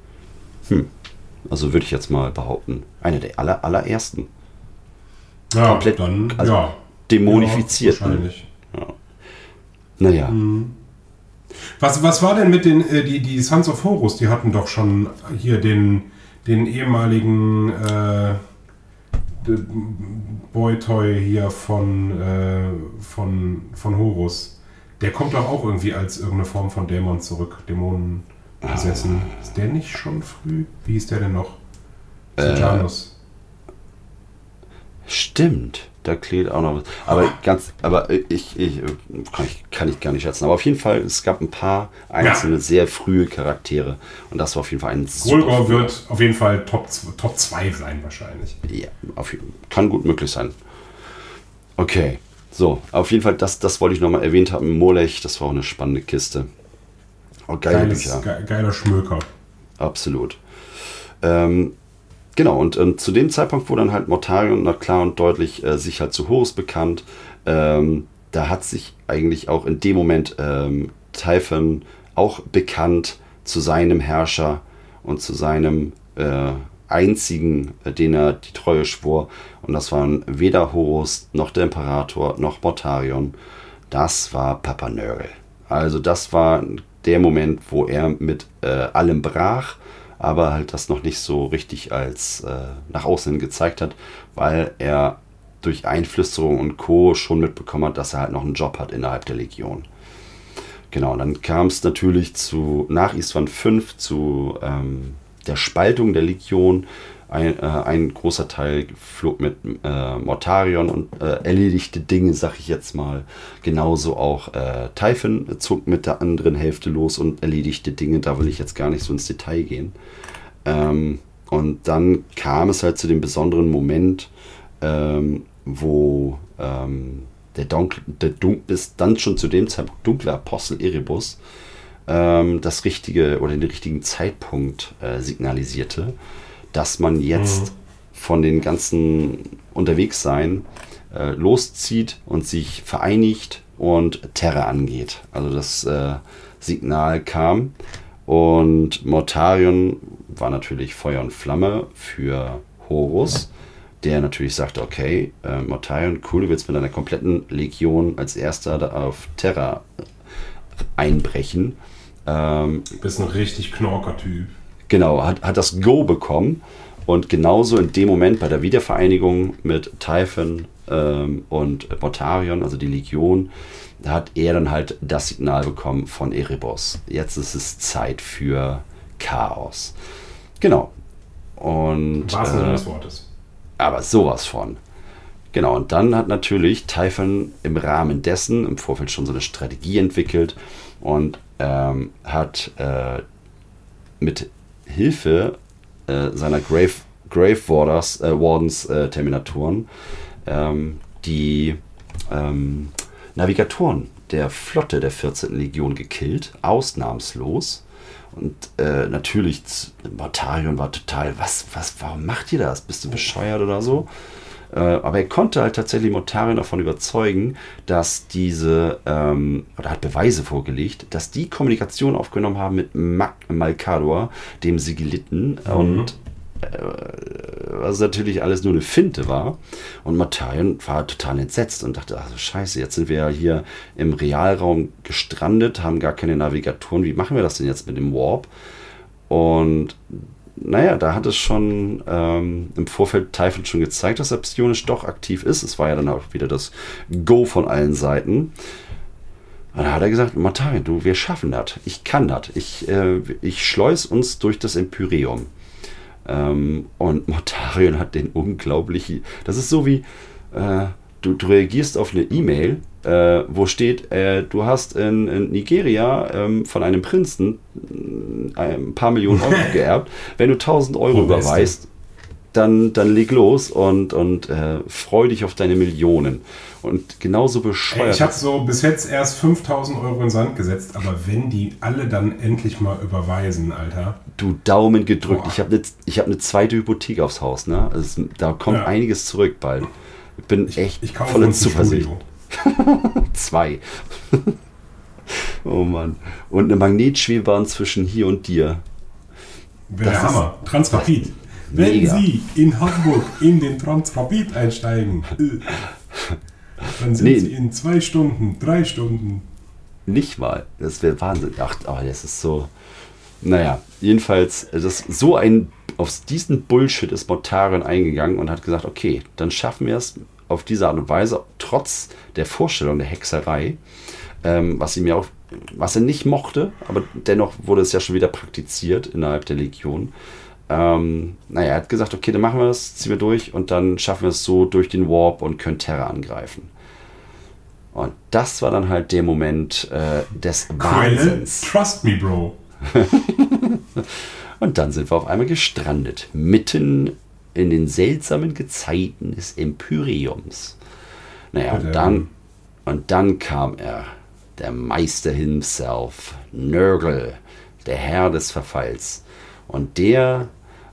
Also würde ich jetzt mal behaupten, einer der allerersten. Ja, komplett dann, dämonifiziert. Ja, wahrscheinlich. Ja. Naja. Was war denn mit die Sons of Horus? Die hatten doch schon hier den ehemaligen Boy-Toy hier von Horus. Der kommt doch auch irgendwie als irgendeine Form von Dämon zurück. Dämonen besessen. Ist der nicht schon früh? Wie hieß der denn noch? Sejanus. Stimmt. Da klärt auch noch was. Aber ich kann ich gar nicht schätzen. Aber auf jeden Fall, es gab ein paar einzelne sehr frühe Charaktere. Und das war auf jeden Fall ein super. Grulgur wird auf jeden Fall Top 2 sein wahrscheinlich. Ja, kann gut möglich sein. Okay. So, auf jeden Fall, das wollte ich nochmal erwähnt haben. Molech, das war auch eine spannende Kiste. Auch geile Bücher. Geiler Schmöker. absolut. Genau, und zu dem Zeitpunkt wurde dann halt Mortarion noch klar und deutlich sich halt zu Horus bekannt. Da hat sich eigentlich auch in dem Moment Typhon auch bekannt zu seinem Herrscher und zu seinem einzigen, den er die Treue schwor. Und das waren weder Horus, noch der Imperator, noch Mortarion. Das war Papa Nurgle. Also das war der Moment, wo er mit allem brach, aber halt das noch nicht so richtig als nach außen gezeigt hat, weil er durch Einflüsterung und Co. schon mitbekommen hat, dass er halt noch einen Job hat innerhalb der Legion. Genau, und dann kam es natürlich nach Isstvan V zu der Spaltung der Legion. Ein großer Teil flog mit Mortarion und erledigte Dinge, sag ich jetzt mal. Genauso auch Typhon zog mit der anderen Hälfte los und erledigte Dinge. Da will ich jetzt gar nicht so ins Detail gehen. Und dann kam es halt zu dem besonderen Moment, wo ist dann schon zu dem Zeitpunkt dunkle Apostel Erebus das richtige oder den richtigen Zeitpunkt signalisierte, dass man jetzt von den ganzen Unterwegssein loszieht und sich vereinigt und Terra angeht. Also das Signal kam und Mortarion war natürlich Feuer und Flamme für Horus, der natürlich sagte, okay, Mortarion, cool, du willst mit deiner kompletten Legion als erster da auf Terra einbrechen. Du bist ein richtig Knorker-Typ. Genau, hat das Go bekommen und genauso in dem Moment bei der Wiedervereinigung mit Typhon und Mortarion, also die Legion, da hat er dann halt das Signal bekommen von Erebos. Jetzt ist es Zeit für Chaos. Genau. Und Im wahrsten Sinne des Wortes. Aber sowas von. Genau, und dann hat natürlich Typhon im Rahmen dessen im Vorfeld schon so eine Strategie entwickelt und hat mit Hilfe seiner Grave Wardens Terminatoren die Navigatoren der Flotte der 14. Legion gekillt, ausnahmslos. Und natürlich, Mortarion war total, warum macht ihr das? Bist du bescheuert oder so? Aber er konnte halt tatsächlich Mortarion davon überzeugen, dass oder hat Beweise vorgelegt, dass die Kommunikation aufgenommen haben mit Malkador, dem Sigilliten, und was natürlich alles nur eine Finte war. Und Mortarion war total entsetzt und dachte, also scheiße, jetzt sind wir ja hier im Realraum gestrandet, haben gar keine Navigatoren, wie machen wir das denn jetzt mit dem Warp? Und naja, da hat es schon im Vorfeld Typhon schon gezeigt, dass er psionisch doch aktiv ist. Es war ja dann auch wieder das Go von allen Seiten. Und da hat er gesagt, Mortarion, du, wir schaffen das. Ich kann das. Ich schleus uns durch das Empyreum. Und Mortarion hat den unglaublichen... Das ist so wie, du reagierst auf eine E-Mail, wo steht, du hast in Nigeria von einem Prinzen ein paar Millionen Euro geerbt. Wenn du 1.000 Euro überweist, dann leg los und freu dich auf deine Millionen. Und genauso bescheuert. Ich habe so bis jetzt erst 5.000 Euro in den Sand gesetzt, aber wenn die alle dann endlich mal überweisen, Alter. Du, Daumen gedrückt. Boah. Ich hab eine zweite Hypothek aufs Haus, ne? Also da kommt einiges zurück bald. Ich bin echt voll in Zuversicht. 2. Oh Mann. Und eine Magnetschwebebahn zwischen hier und dir. Wäre der Hammer. Transrapid. Wenn mega. Sie in Hamburg in den Transrapid einsteigen, dann sind Sie in 2 Stunden, 3 Stunden. Nicht mal. Das wäre Wahnsinn. Ach, das ist so... Naja, jedenfalls, auf diesen Bullshit ist Mortarion eingegangen und hat gesagt, okay, dann schaffen wir es auf diese Art und Weise, trotz der Vorstellung der Hexerei, was er nicht mochte, aber dennoch wurde es ja schon wieder praktiziert innerhalb der Legion. Er hat gesagt, okay, dann machen wir das, ziehen wir durch und dann schaffen wir es so durch den Warp und können Terra angreifen. Und das war dann halt der Moment des Wahnsinns. Trust me, Bro. Und dann sind wir auf einmal gestrandet, mitten in den seltsamen Gezeiten des Empyreums. Naja, und dann kam er, der Meister himself, Nurgle, der Herr des Verfalls. der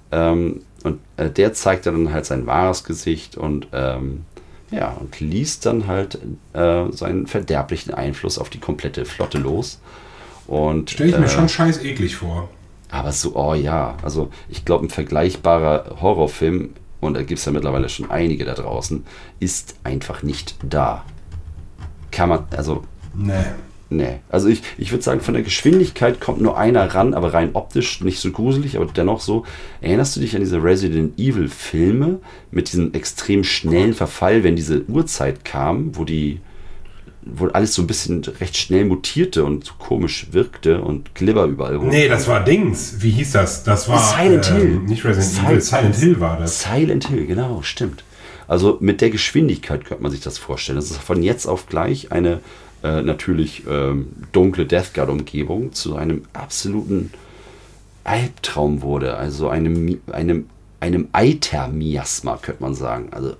zeigt dann halt sein wahres Gesicht und liest dann halt seinen verderblichen Einfluss auf die komplette Flotte los. Stelle ich mir schon scheiß eklig vor. Aber so, also ich glaube, ein vergleichbarer Horrorfilm, und da gibt es ja mittlerweile schon einige da draußen, ist einfach nicht da. Kann man, also... Nee. Also ich würde sagen, von der Geschwindigkeit kommt nur einer ran, aber rein optisch nicht so gruselig, aber dennoch so. Erinnerst du dich an diese Resident Evil Filme mit diesem extrem schnellen Verfall, wenn diese Uhrzeit kam, wo alles so ein bisschen recht schnell mutierte und so komisch wirkte und Glibber überall rum? Nee, das war Dings. Wie hieß das? Das war Silent Hill. Nicht Resident Evil, Silent Hill war das. Silent Hill, genau, stimmt. Also mit der Geschwindigkeit könnte man sich das vorstellen. Das ist von jetzt auf gleich eine natürlich dunkle Death Guard-Umgebung zu einem absoluten Albtraum wurde. Also einem Eitermiasma, könnte man sagen. Also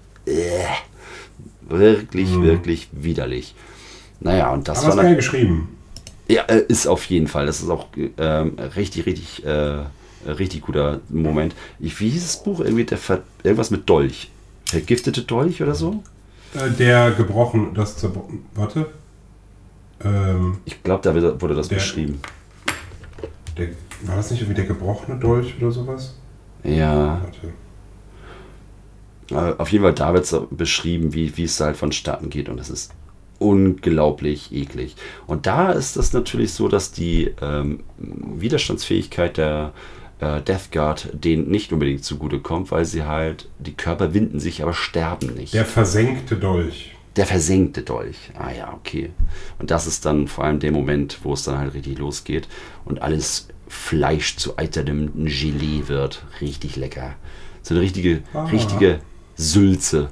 wirklich widerlich. Naja, und das war dann geil geschrieben. Ja, ist auf jeden Fall. Das ist auch richtig guter Moment. Wie hieß das Buch? Irgendwas mit Dolch. Vergiftete Dolch oder so? Der gebrochen, warte. Ich glaube, da wurde das beschrieben. War das nicht irgendwie der gebrochene Dolch oder sowas? Ja. Warte. Auf jeden Fall, da wird es beschrieben, wie es halt vonstatten geht, und es ist unglaublich eklig. Und da ist es natürlich so, dass die Widerstandsfähigkeit der Death Guard denen nicht unbedingt zugutekommt, weil sie halt, die Körper winden sich, aber sterben nicht. Der versenkte Dolch. Der versenkte Dolch. Ah ja, okay. Und das ist dann vor allem der Moment, wo es dann halt richtig losgeht und alles Fleisch zu eiterndem Gelee wird. Richtig lecker. So eine richtige Sülze.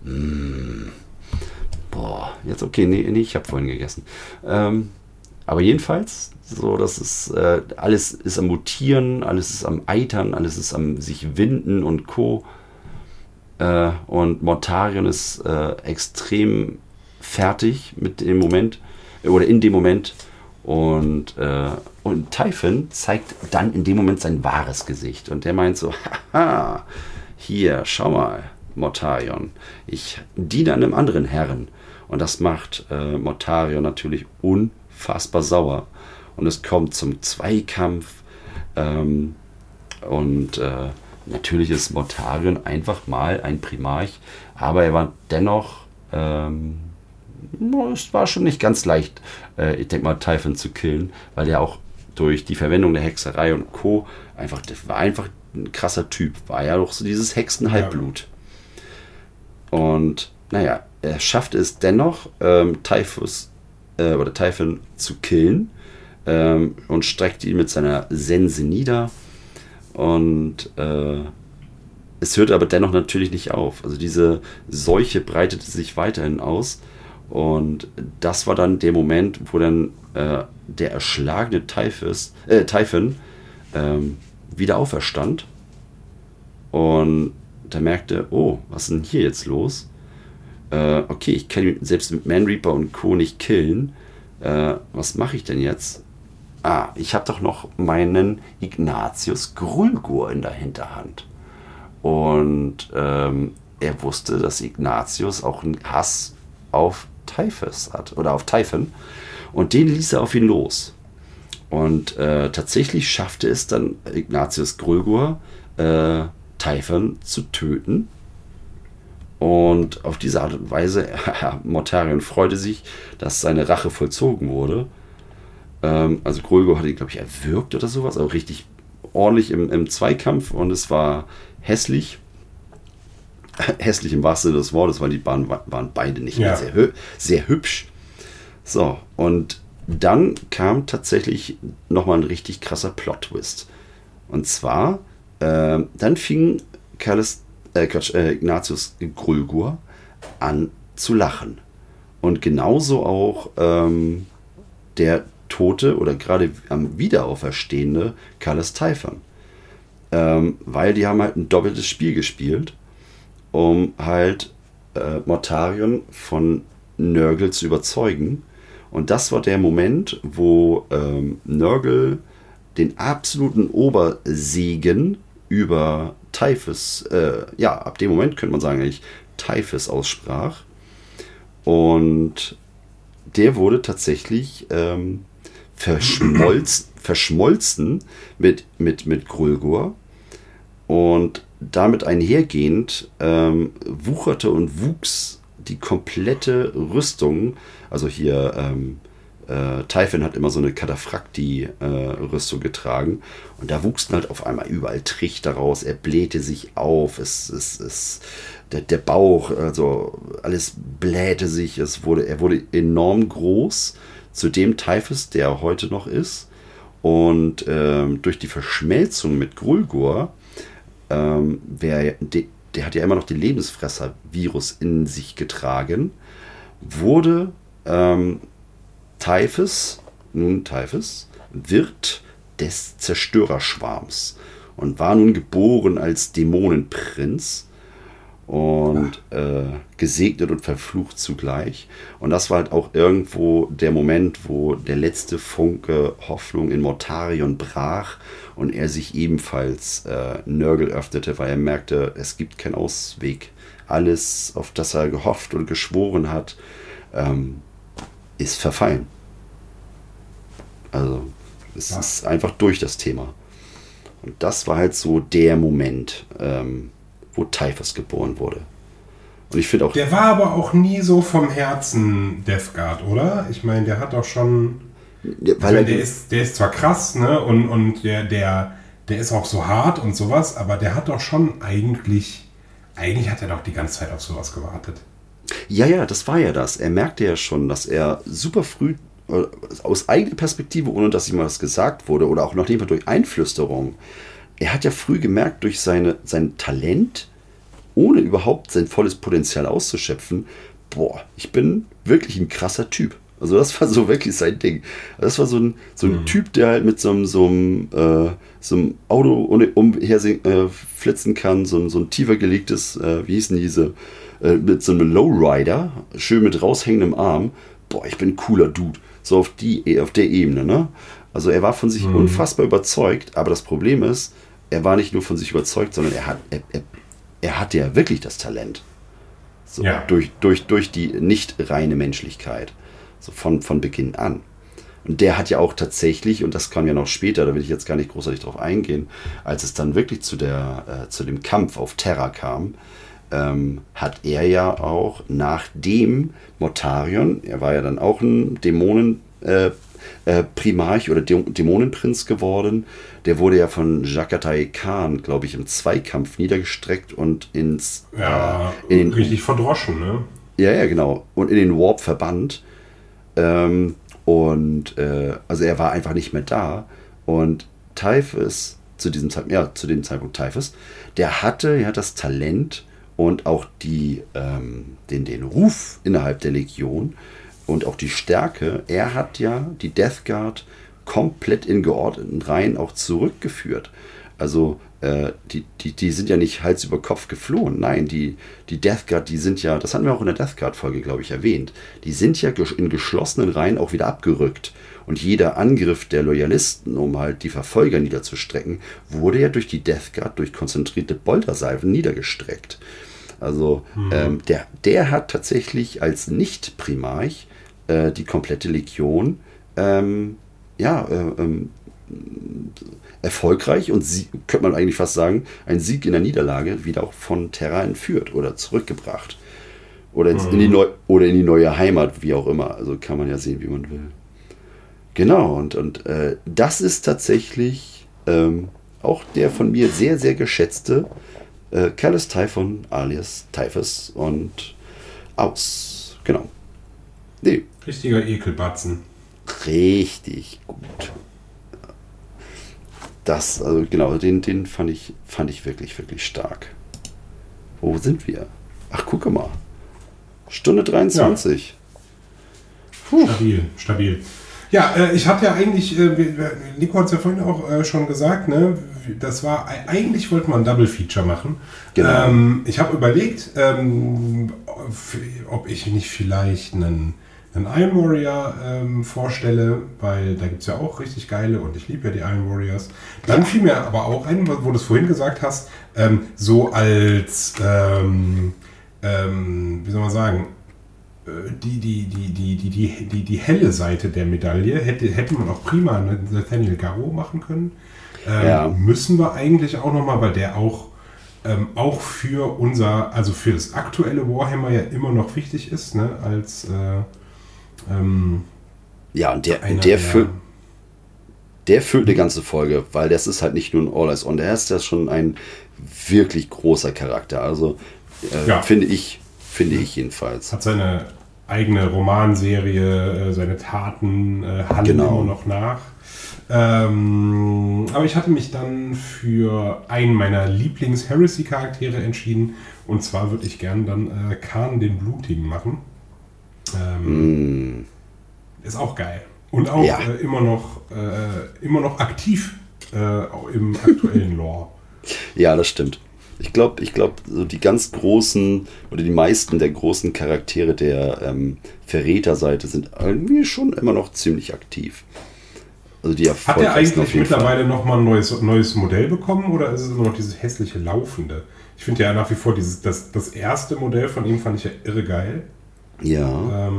Boah, jetzt okay, nee, ich habe vorhin gegessen. Aber jedenfalls, so, das ist, alles ist am Mutieren, alles ist am Eitern, alles ist am sich winden und Co. Und Mortarion ist extrem fertig mit dem Moment, oder in dem Moment. Und Typhon zeigt dann in dem Moment sein wahres Gesicht. Und der meint so, haha, hier, schau mal, Mortarion, ich diene einem anderen Herren. Und das macht Mortarion natürlich unfassbar sauer. Und es kommt zum Zweikampf. Natürlich ist Mortarion einfach mal ein Primarch, aber er war dennoch, es war schon nicht ganz leicht, ich denke mal, Typhon zu killen, weil er auch durch die Verwendung der Hexerei und Co. Das war einfach ein krasser Typ, war ja doch so dieses Hexenhalbblut. Ja. Und naja, er schaffte es dennoch, Typhon zu killen und streckte ihn mit seiner Sense nieder. Und es hörte aber dennoch natürlich nicht auf. Also diese Seuche breitete sich weiterhin aus. Und das war dann der Moment, wo dann der erschlagene Typhon wieder auferstand. Und da merkte, oh, was ist denn hier jetzt los? Okay, ich kann ihn selbst mit Manreaper und Co. nicht killen. Was mache ich denn jetzt? Ich habe doch noch meinen Ignatius Grulgur in der Hinterhand. Und er wusste, dass Ignatius auch einen Hass auf Typhus hat, oder auf Typhon. Und den ließ er auf ihn los. Und tatsächlich schaffte es dann Ignatius Grulgur, Typhon zu töten. Und auf diese Art und Weise, Mortarion freute sich, dass seine Rache vollzogen wurde. Also Grulgur hat ihn, glaube ich, erwürgt oder sowas, aber richtig ordentlich im Zweikampf, und es war hässlich. Hässlich im wahrsten Sinne des Wortes, weil die waren beide nicht mehr sehr hübsch. So, und dann kam tatsächlich nochmal ein richtig krasser Plot-Twist. Und zwar, dann fing Ignatius Grulgur an zu lachen. Und genauso auch der tote oder gerade am Wiederauferstehende Kalles Typhon. Weil die haben halt ein doppeltes Spiel gespielt, um halt Mortarion von Nurgle zu überzeugen. Und das war der Moment, wo Nurgle den absoluten Obersegen über Typhus, ab dem Moment könnte man sagen, eigentlich Typhus aussprach. Und der wurde tatsächlich verschmolzen mit Grulgur. Und damit einhergehend wucherte und wuchs die komplette Rüstung. Also hier, Typhon hat immer so eine Kataphrakti-Rüstung getragen. Und da wuchsen halt auf einmal überall Trichter raus. Er blähte sich auf. Der Bauch, also alles blähte sich. Er wurde enorm groß zu dem Typhus, der er heute noch ist. Und durch die Verschmelzung mit Grulgur, der hat ja immer noch den Lebensfresser-Virus in sich getragen, wurde Typhus Wirt des Zerstörerschwarms und war nun geboren als Dämonenprinz und gesegnet und verflucht zugleich. Und das war halt auch irgendwo der Moment, wo der letzte Funke Hoffnung in Mortarion brach und er sich ebenfalls Nörgel öffnete, weil er merkte, es gibt keinen Ausweg. Alles, auf das er gehofft und geschworen hat, ist verfallen. Also es ist einfach durch das Thema. Und das war halt so der Moment, wo Typhus geboren wurde. Und ich finde auch... Der war aber auch nie so vom Herzen Death Guard, oder? Ich meine, der hat doch schon... der ist zwar krass, ne? Und der ist auch so hart und sowas, aber der hat doch schon eigentlich hat er doch die ganze Zeit auf sowas gewartet. Ja, das war ja das. Er merkte ja schon, dass er super früh aus eigener Perspektive, ohne dass ihm was gesagt wurde oder auch noch nicht mal durch Einflüsterung, er hat ja früh gemerkt, durch sein Talent, ohne überhaupt sein volles Potenzial auszuschöpfen, ich bin wirklich ein krasser Typ. Also das war so wirklich sein Ding. Das war so ein Typ, der halt mit so einem Auto umher flitzen kann, so ein tiefer gelegtes, wie hießen diese, mit so einem Lowrider, schön mit raushängendem Arm. Ich bin ein cooler Dude. So auf der Ebene, ne? Also er war von sich unfassbar überzeugt, aber das Problem ist, er war nicht nur von sich überzeugt, sondern er hatte ja wirklich das Talent. So, ja. Durch die nicht reine Menschlichkeit. So von Beginn an. Und der hat ja auch tatsächlich, und das kam ja noch später, da will ich jetzt gar nicht großartig drauf eingehen, als es dann wirklich zu dem Kampf auf Terra kam, hat er ja auch nachdem Mortarion, er war ja dann auch ein Primarch oder Dämonenprinz geworden, der wurde ja von Jagatai Khan, glaube ich, im Zweikampf niedergestreckt und richtig verdroschen, ne? Ja, genau. Und in den Warp verbannt. Also er war einfach nicht mehr da. Und Typhus, zu dem Zeitpunkt Typhus, der hatte ja das Talent und auch den Ruf innerhalb der Legion und auch die Stärke. Er hat ja die Death Guard komplett in geordneten Reihen auch zurückgeführt. Also die sind ja nicht Hals über Kopf geflohen. Nein, die Death Guard, die sind ja, das hatten wir auch in der Death Guard-Folge, glaube ich, erwähnt, die sind ja in geschlossenen Reihen auch wieder abgerückt. Und jeder Angriff der Loyalisten, um halt die Verfolger niederzustrecken, wurde ja durch die Death Guard, durch konzentrierte Boltersalven niedergestreckt. Also der hat tatsächlich als Nicht-Primarch die komplette Legion erfolgreich und könnte man eigentlich fast sagen, ein Sieg in der Niederlage wieder auch von Terra entführt oder zurückgebracht. Oder in die neue Heimat, wie auch immer. Also kann man ja sehen, wie man will. Genau, und das ist tatsächlich auch der von mir sehr, sehr geschätzte Callus Typhon alias Typhus und aus. Genau. Nee. Richtiger Ekelbatzen. Richtig gut. Also genau, den fand ich wirklich, wirklich stark. Wo sind wir? Ach, gucke mal. Stunde 23. Ja. Stabil. Ja, ich hatte ja eigentlich, Nico hat es ja vorhin auch schon gesagt, ne? Eigentlich wollten wir ein Double Feature machen. Genau. Ich habe überlegt, ob ich nicht vielleicht einen einen Iron Warrior vorstelle, weil da gibt es ja auch richtig geile und ich liebe ja die Iron Warriors. Dann fiel mir aber auch ein, wo du es vorhin gesagt hast, so als, wie soll man sagen, die helle Seite der Medaille hätte man auch prima einen Nathaniel Garro machen können. Müssen wir eigentlich auch nochmal, weil der auch für also für das aktuelle Warhammer ja immer noch wichtig ist, ne, als und der füllt eine ganze Folge, weil das ist halt nicht nur ein All Eyes On, der ist ja schon ein wirklich großer Charakter, also finde ich jedenfalls. Hat seine eigene Romanserie, seine Taten hallen immer noch nach. Aber ich hatte mich dann für einen meiner Lieblings-Heresy-Charaktere entschieden. Und zwar würde ich gern dann Khan den Blutigen machen. Ist auch geil. Und auch immer noch aktiv im aktuellen Lore. Ja, das stimmt. Ich glaube, so die ganz großen oder die meisten der großen Charaktere der Verräterseite sind irgendwie schon immer noch ziemlich aktiv. Also die Hat er eigentlich mittlerweile nochmal ein neues Modell bekommen oder ist es immer noch dieses hässliche Laufende? Ich finde ja nach wie vor das erste Modell von ihm fand ich ja irre geil. Ja.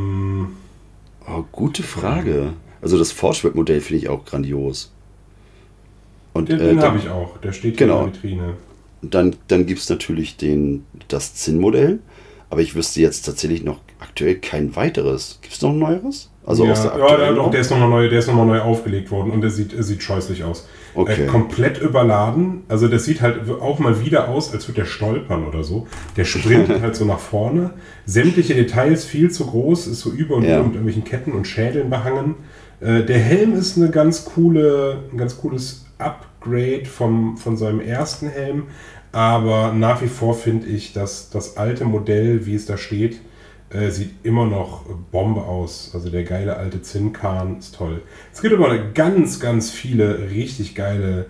Gute Frage. Also das Forschweb-Modell finde ich auch grandios. Und den habe ich auch. Der steht hier in der Vitrine. Dann gibt es natürlich das Zinn-Modell, aber ich wüsste jetzt tatsächlich noch aktuell kein weiteres. Gibt es noch ein neueres? Also aus der aktuellen doch, der ist nochmal neu aufgelegt worden und der sieht scheußlich aus. Okay. Komplett überladen, also das sieht halt auch mal wieder aus, als würde der stolpern oder so. Der sprintet halt so nach vorne, sämtliche Details viel zu groß, ist so über und über mit irgendwelchen Ketten und Schädeln behangen. Der Helm ist ein ganz cooles Upgrade von seinem ersten Helm, aber nach wie vor finde ich, dass das alte Modell, wie es da steht, sieht immer noch Bombe aus. Also der geile alte Zinn-Khan ist toll. Es gibt aber ganz, ganz viele richtig geile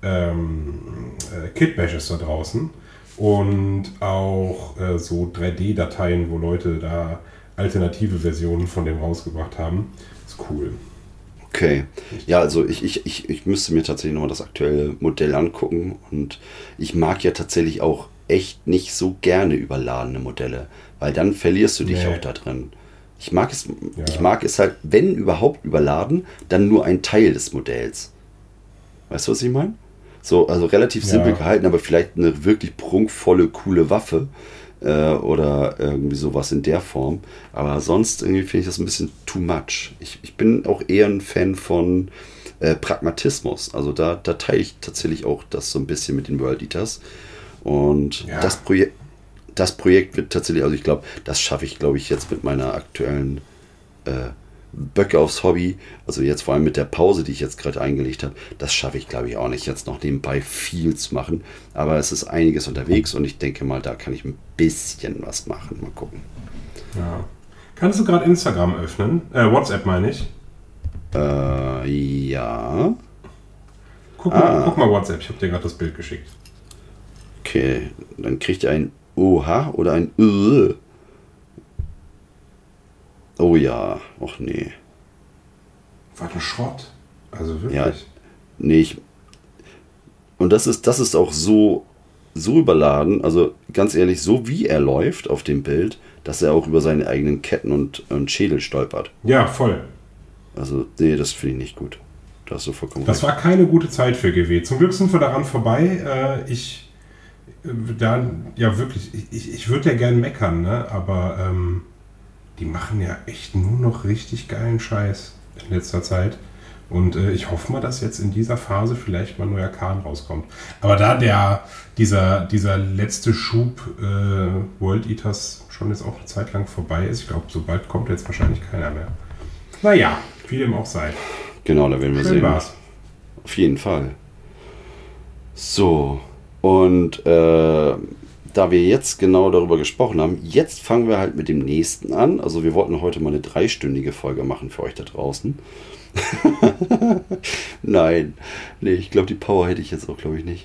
Kit-Bashes da draußen und auch so 3D-Dateien, wo Leute da alternative Versionen von dem rausgebracht haben. Ist cool. Okay. Ja, also ich müsste mir tatsächlich nochmal das aktuelle Modell angucken und ich mag ja tatsächlich auch echt nicht so gerne überladene Modelle, weil dann verlierst du dich auch da drin. Ich mag es halt, wenn überhaupt überladen, dann nur ein Teil des Modells. Weißt du, was ich meine? So, also relativ simpel gehalten, aber vielleicht eine wirklich prunkvolle, coole Waffe oder irgendwie sowas in der Form. Aber sonst irgendwie finde ich das ein bisschen too much. Ich bin auch eher ein Fan von Pragmatismus. Also da teile ich tatsächlich auch das so ein bisschen mit den World Eaters. Und das Projekt wird tatsächlich, also ich glaube, das schaffe ich, glaube ich, jetzt mit meiner aktuellen Böcke aufs Hobby, also jetzt vor allem mit der Pause, die ich jetzt gerade eingelegt habe, das schaffe ich, glaube ich, auch nicht, jetzt noch nebenbei viel zu machen. Aber es ist einiges unterwegs und ich denke mal, da kann ich ein bisschen was machen. Mal gucken. Ja. Kannst du gerade Instagram öffnen? WhatsApp meine ich. Ja. Guck mal WhatsApp, ich habe dir gerade das Bild geschickt. Okay, dann kriegt ihr ein Oha oder ein Oh ja, ach nee. Was ein Schrott. Also wirklich. Ja, nee, und das ist auch so überladen, also ganz ehrlich, so wie er läuft auf dem Bild, dass er auch über seine eigenen Ketten und Schädel stolpert. Ja, voll. Also, nee, das finde ich nicht gut. Da hast du vollkommen recht. Das war keine gute Zeit für GW. Zum Glück sind wir daran vorbei. Ich würde ja gern meckern, ne? Aber die machen ja echt nur noch richtig geilen Scheiß in letzter Zeit. Und ich hoffe mal, dass jetzt in dieser Phase vielleicht mal ein neuer Khan rauskommt. Aber da dieser letzte Schub World Eaters schon jetzt auch eine Zeit lang vorbei ist, ich glaube, so bald kommt jetzt wahrscheinlich keiner mehr. Naja, wie dem auch sei. Genau, da werden wir Schön sehen. War's. Auf jeden Fall. So, und da wir jetzt genau darüber gesprochen haben, jetzt fangen wir halt mit dem nächsten an. Also wir wollten heute mal eine 3-stündige Folge machen für euch da draußen. Nein, nee, ich glaube, die Power hätte ich jetzt auch, glaube ich, nicht.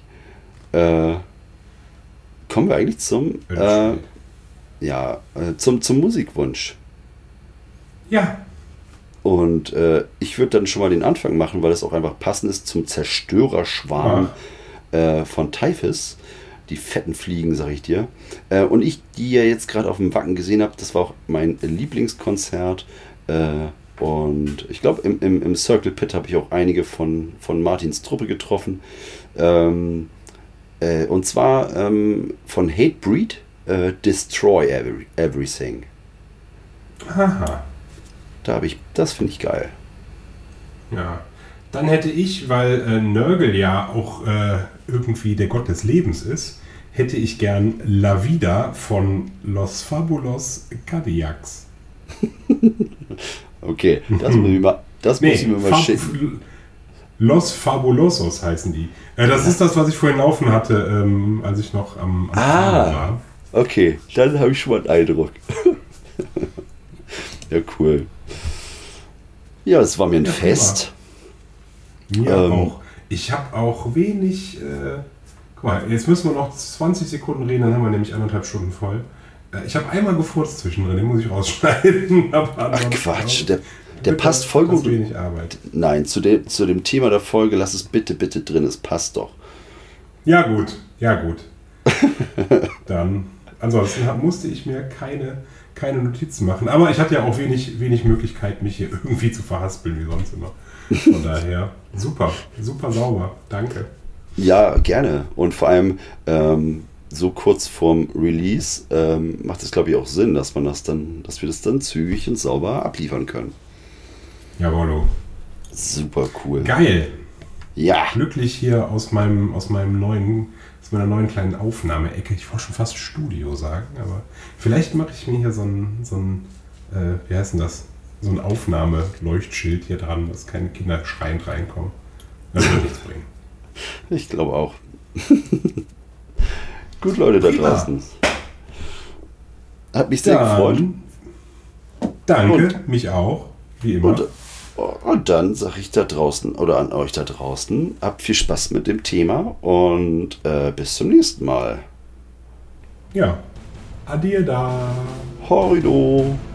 Kommen wir eigentlich zum Musikwunsch. Ja. Und ich würde dann schon mal den Anfang machen, weil das auch einfach passend ist zum Zerstörerschwarm von Typhus. Die fetten Fliegen, sag ich dir. Und ich, die ja jetzt gerade auf dem Wacken gesehen habe, das war auch mein Lieblingskonzert. Und ich glaube, im Circle Pit habe ich auch einige von Martins Truppe getroffen. Und zwar von Hatebreed, Destroy Everything. Haha. Das finde ich geil. Ja. Dann hätte ich, weil Nörgel ja auch irgendwie der Gott des Lebens ist, hätte ich gern La Vida von Los Fabulos Cadillacs. Okay, das muss ich mir mal schicken. Los Fabulosos heißen die. Das ist das, was ich vorhin laufen hatte, als ich noch am Fahren war. Okay, dann habe ich schon mal einen Eindruck. Ja, cool. Ja, es war mir ein Fest. Mir auch. Ich habe auch wenig... guck mal, jetzt müssen wir noch 20 Sekunden reden, dann haben wir nämlich 1,5 Stunden voll. Ich habe einmal gefurzt zwischendrin, den muss ich rausschneiden. Ach Quatsch, der passt voll gut. Wenig Arbeit. Nein, zu dem Thema der Folge lass es bitte drin, es passt doch. Ja gut. Dann, ansonsten musste ich mir keine Notizen machen. Aber ich hatte ja auch wenig Möglichkeit, mich hier irgendwie zu verhaspeln, wie sonst immer. Von daher, super sauber. Danke. Ja, gerne. Und vor allem so kurz vorm Release macht es, glaube ich, auch Sinn, dass wir das dann zügig und sauber abliefern können. Jawollo. Super cool. Geil. Ja. Glücklich hier aus meiner neuen kleinen Aufnahmeecke. Ich wollte schon fast Studio sagen, aber vielleicht mache ich mir hier so ein wie heißt denn das? So ein Aufnahmeleuchtschild hier dran, dass keine Kinder schreiend reinkommen. Das wird nichts bringen. Ich glaube auch. Gut, Leute da draußen. Hat mich sehr gefreut. Danke, mich auch, wie immer. Und dann sage ich da draußen oder an euch da draußen, habt viel Spaß mit dem Thema und bis zum nächsten Mal. Ja, adieu da. Horido.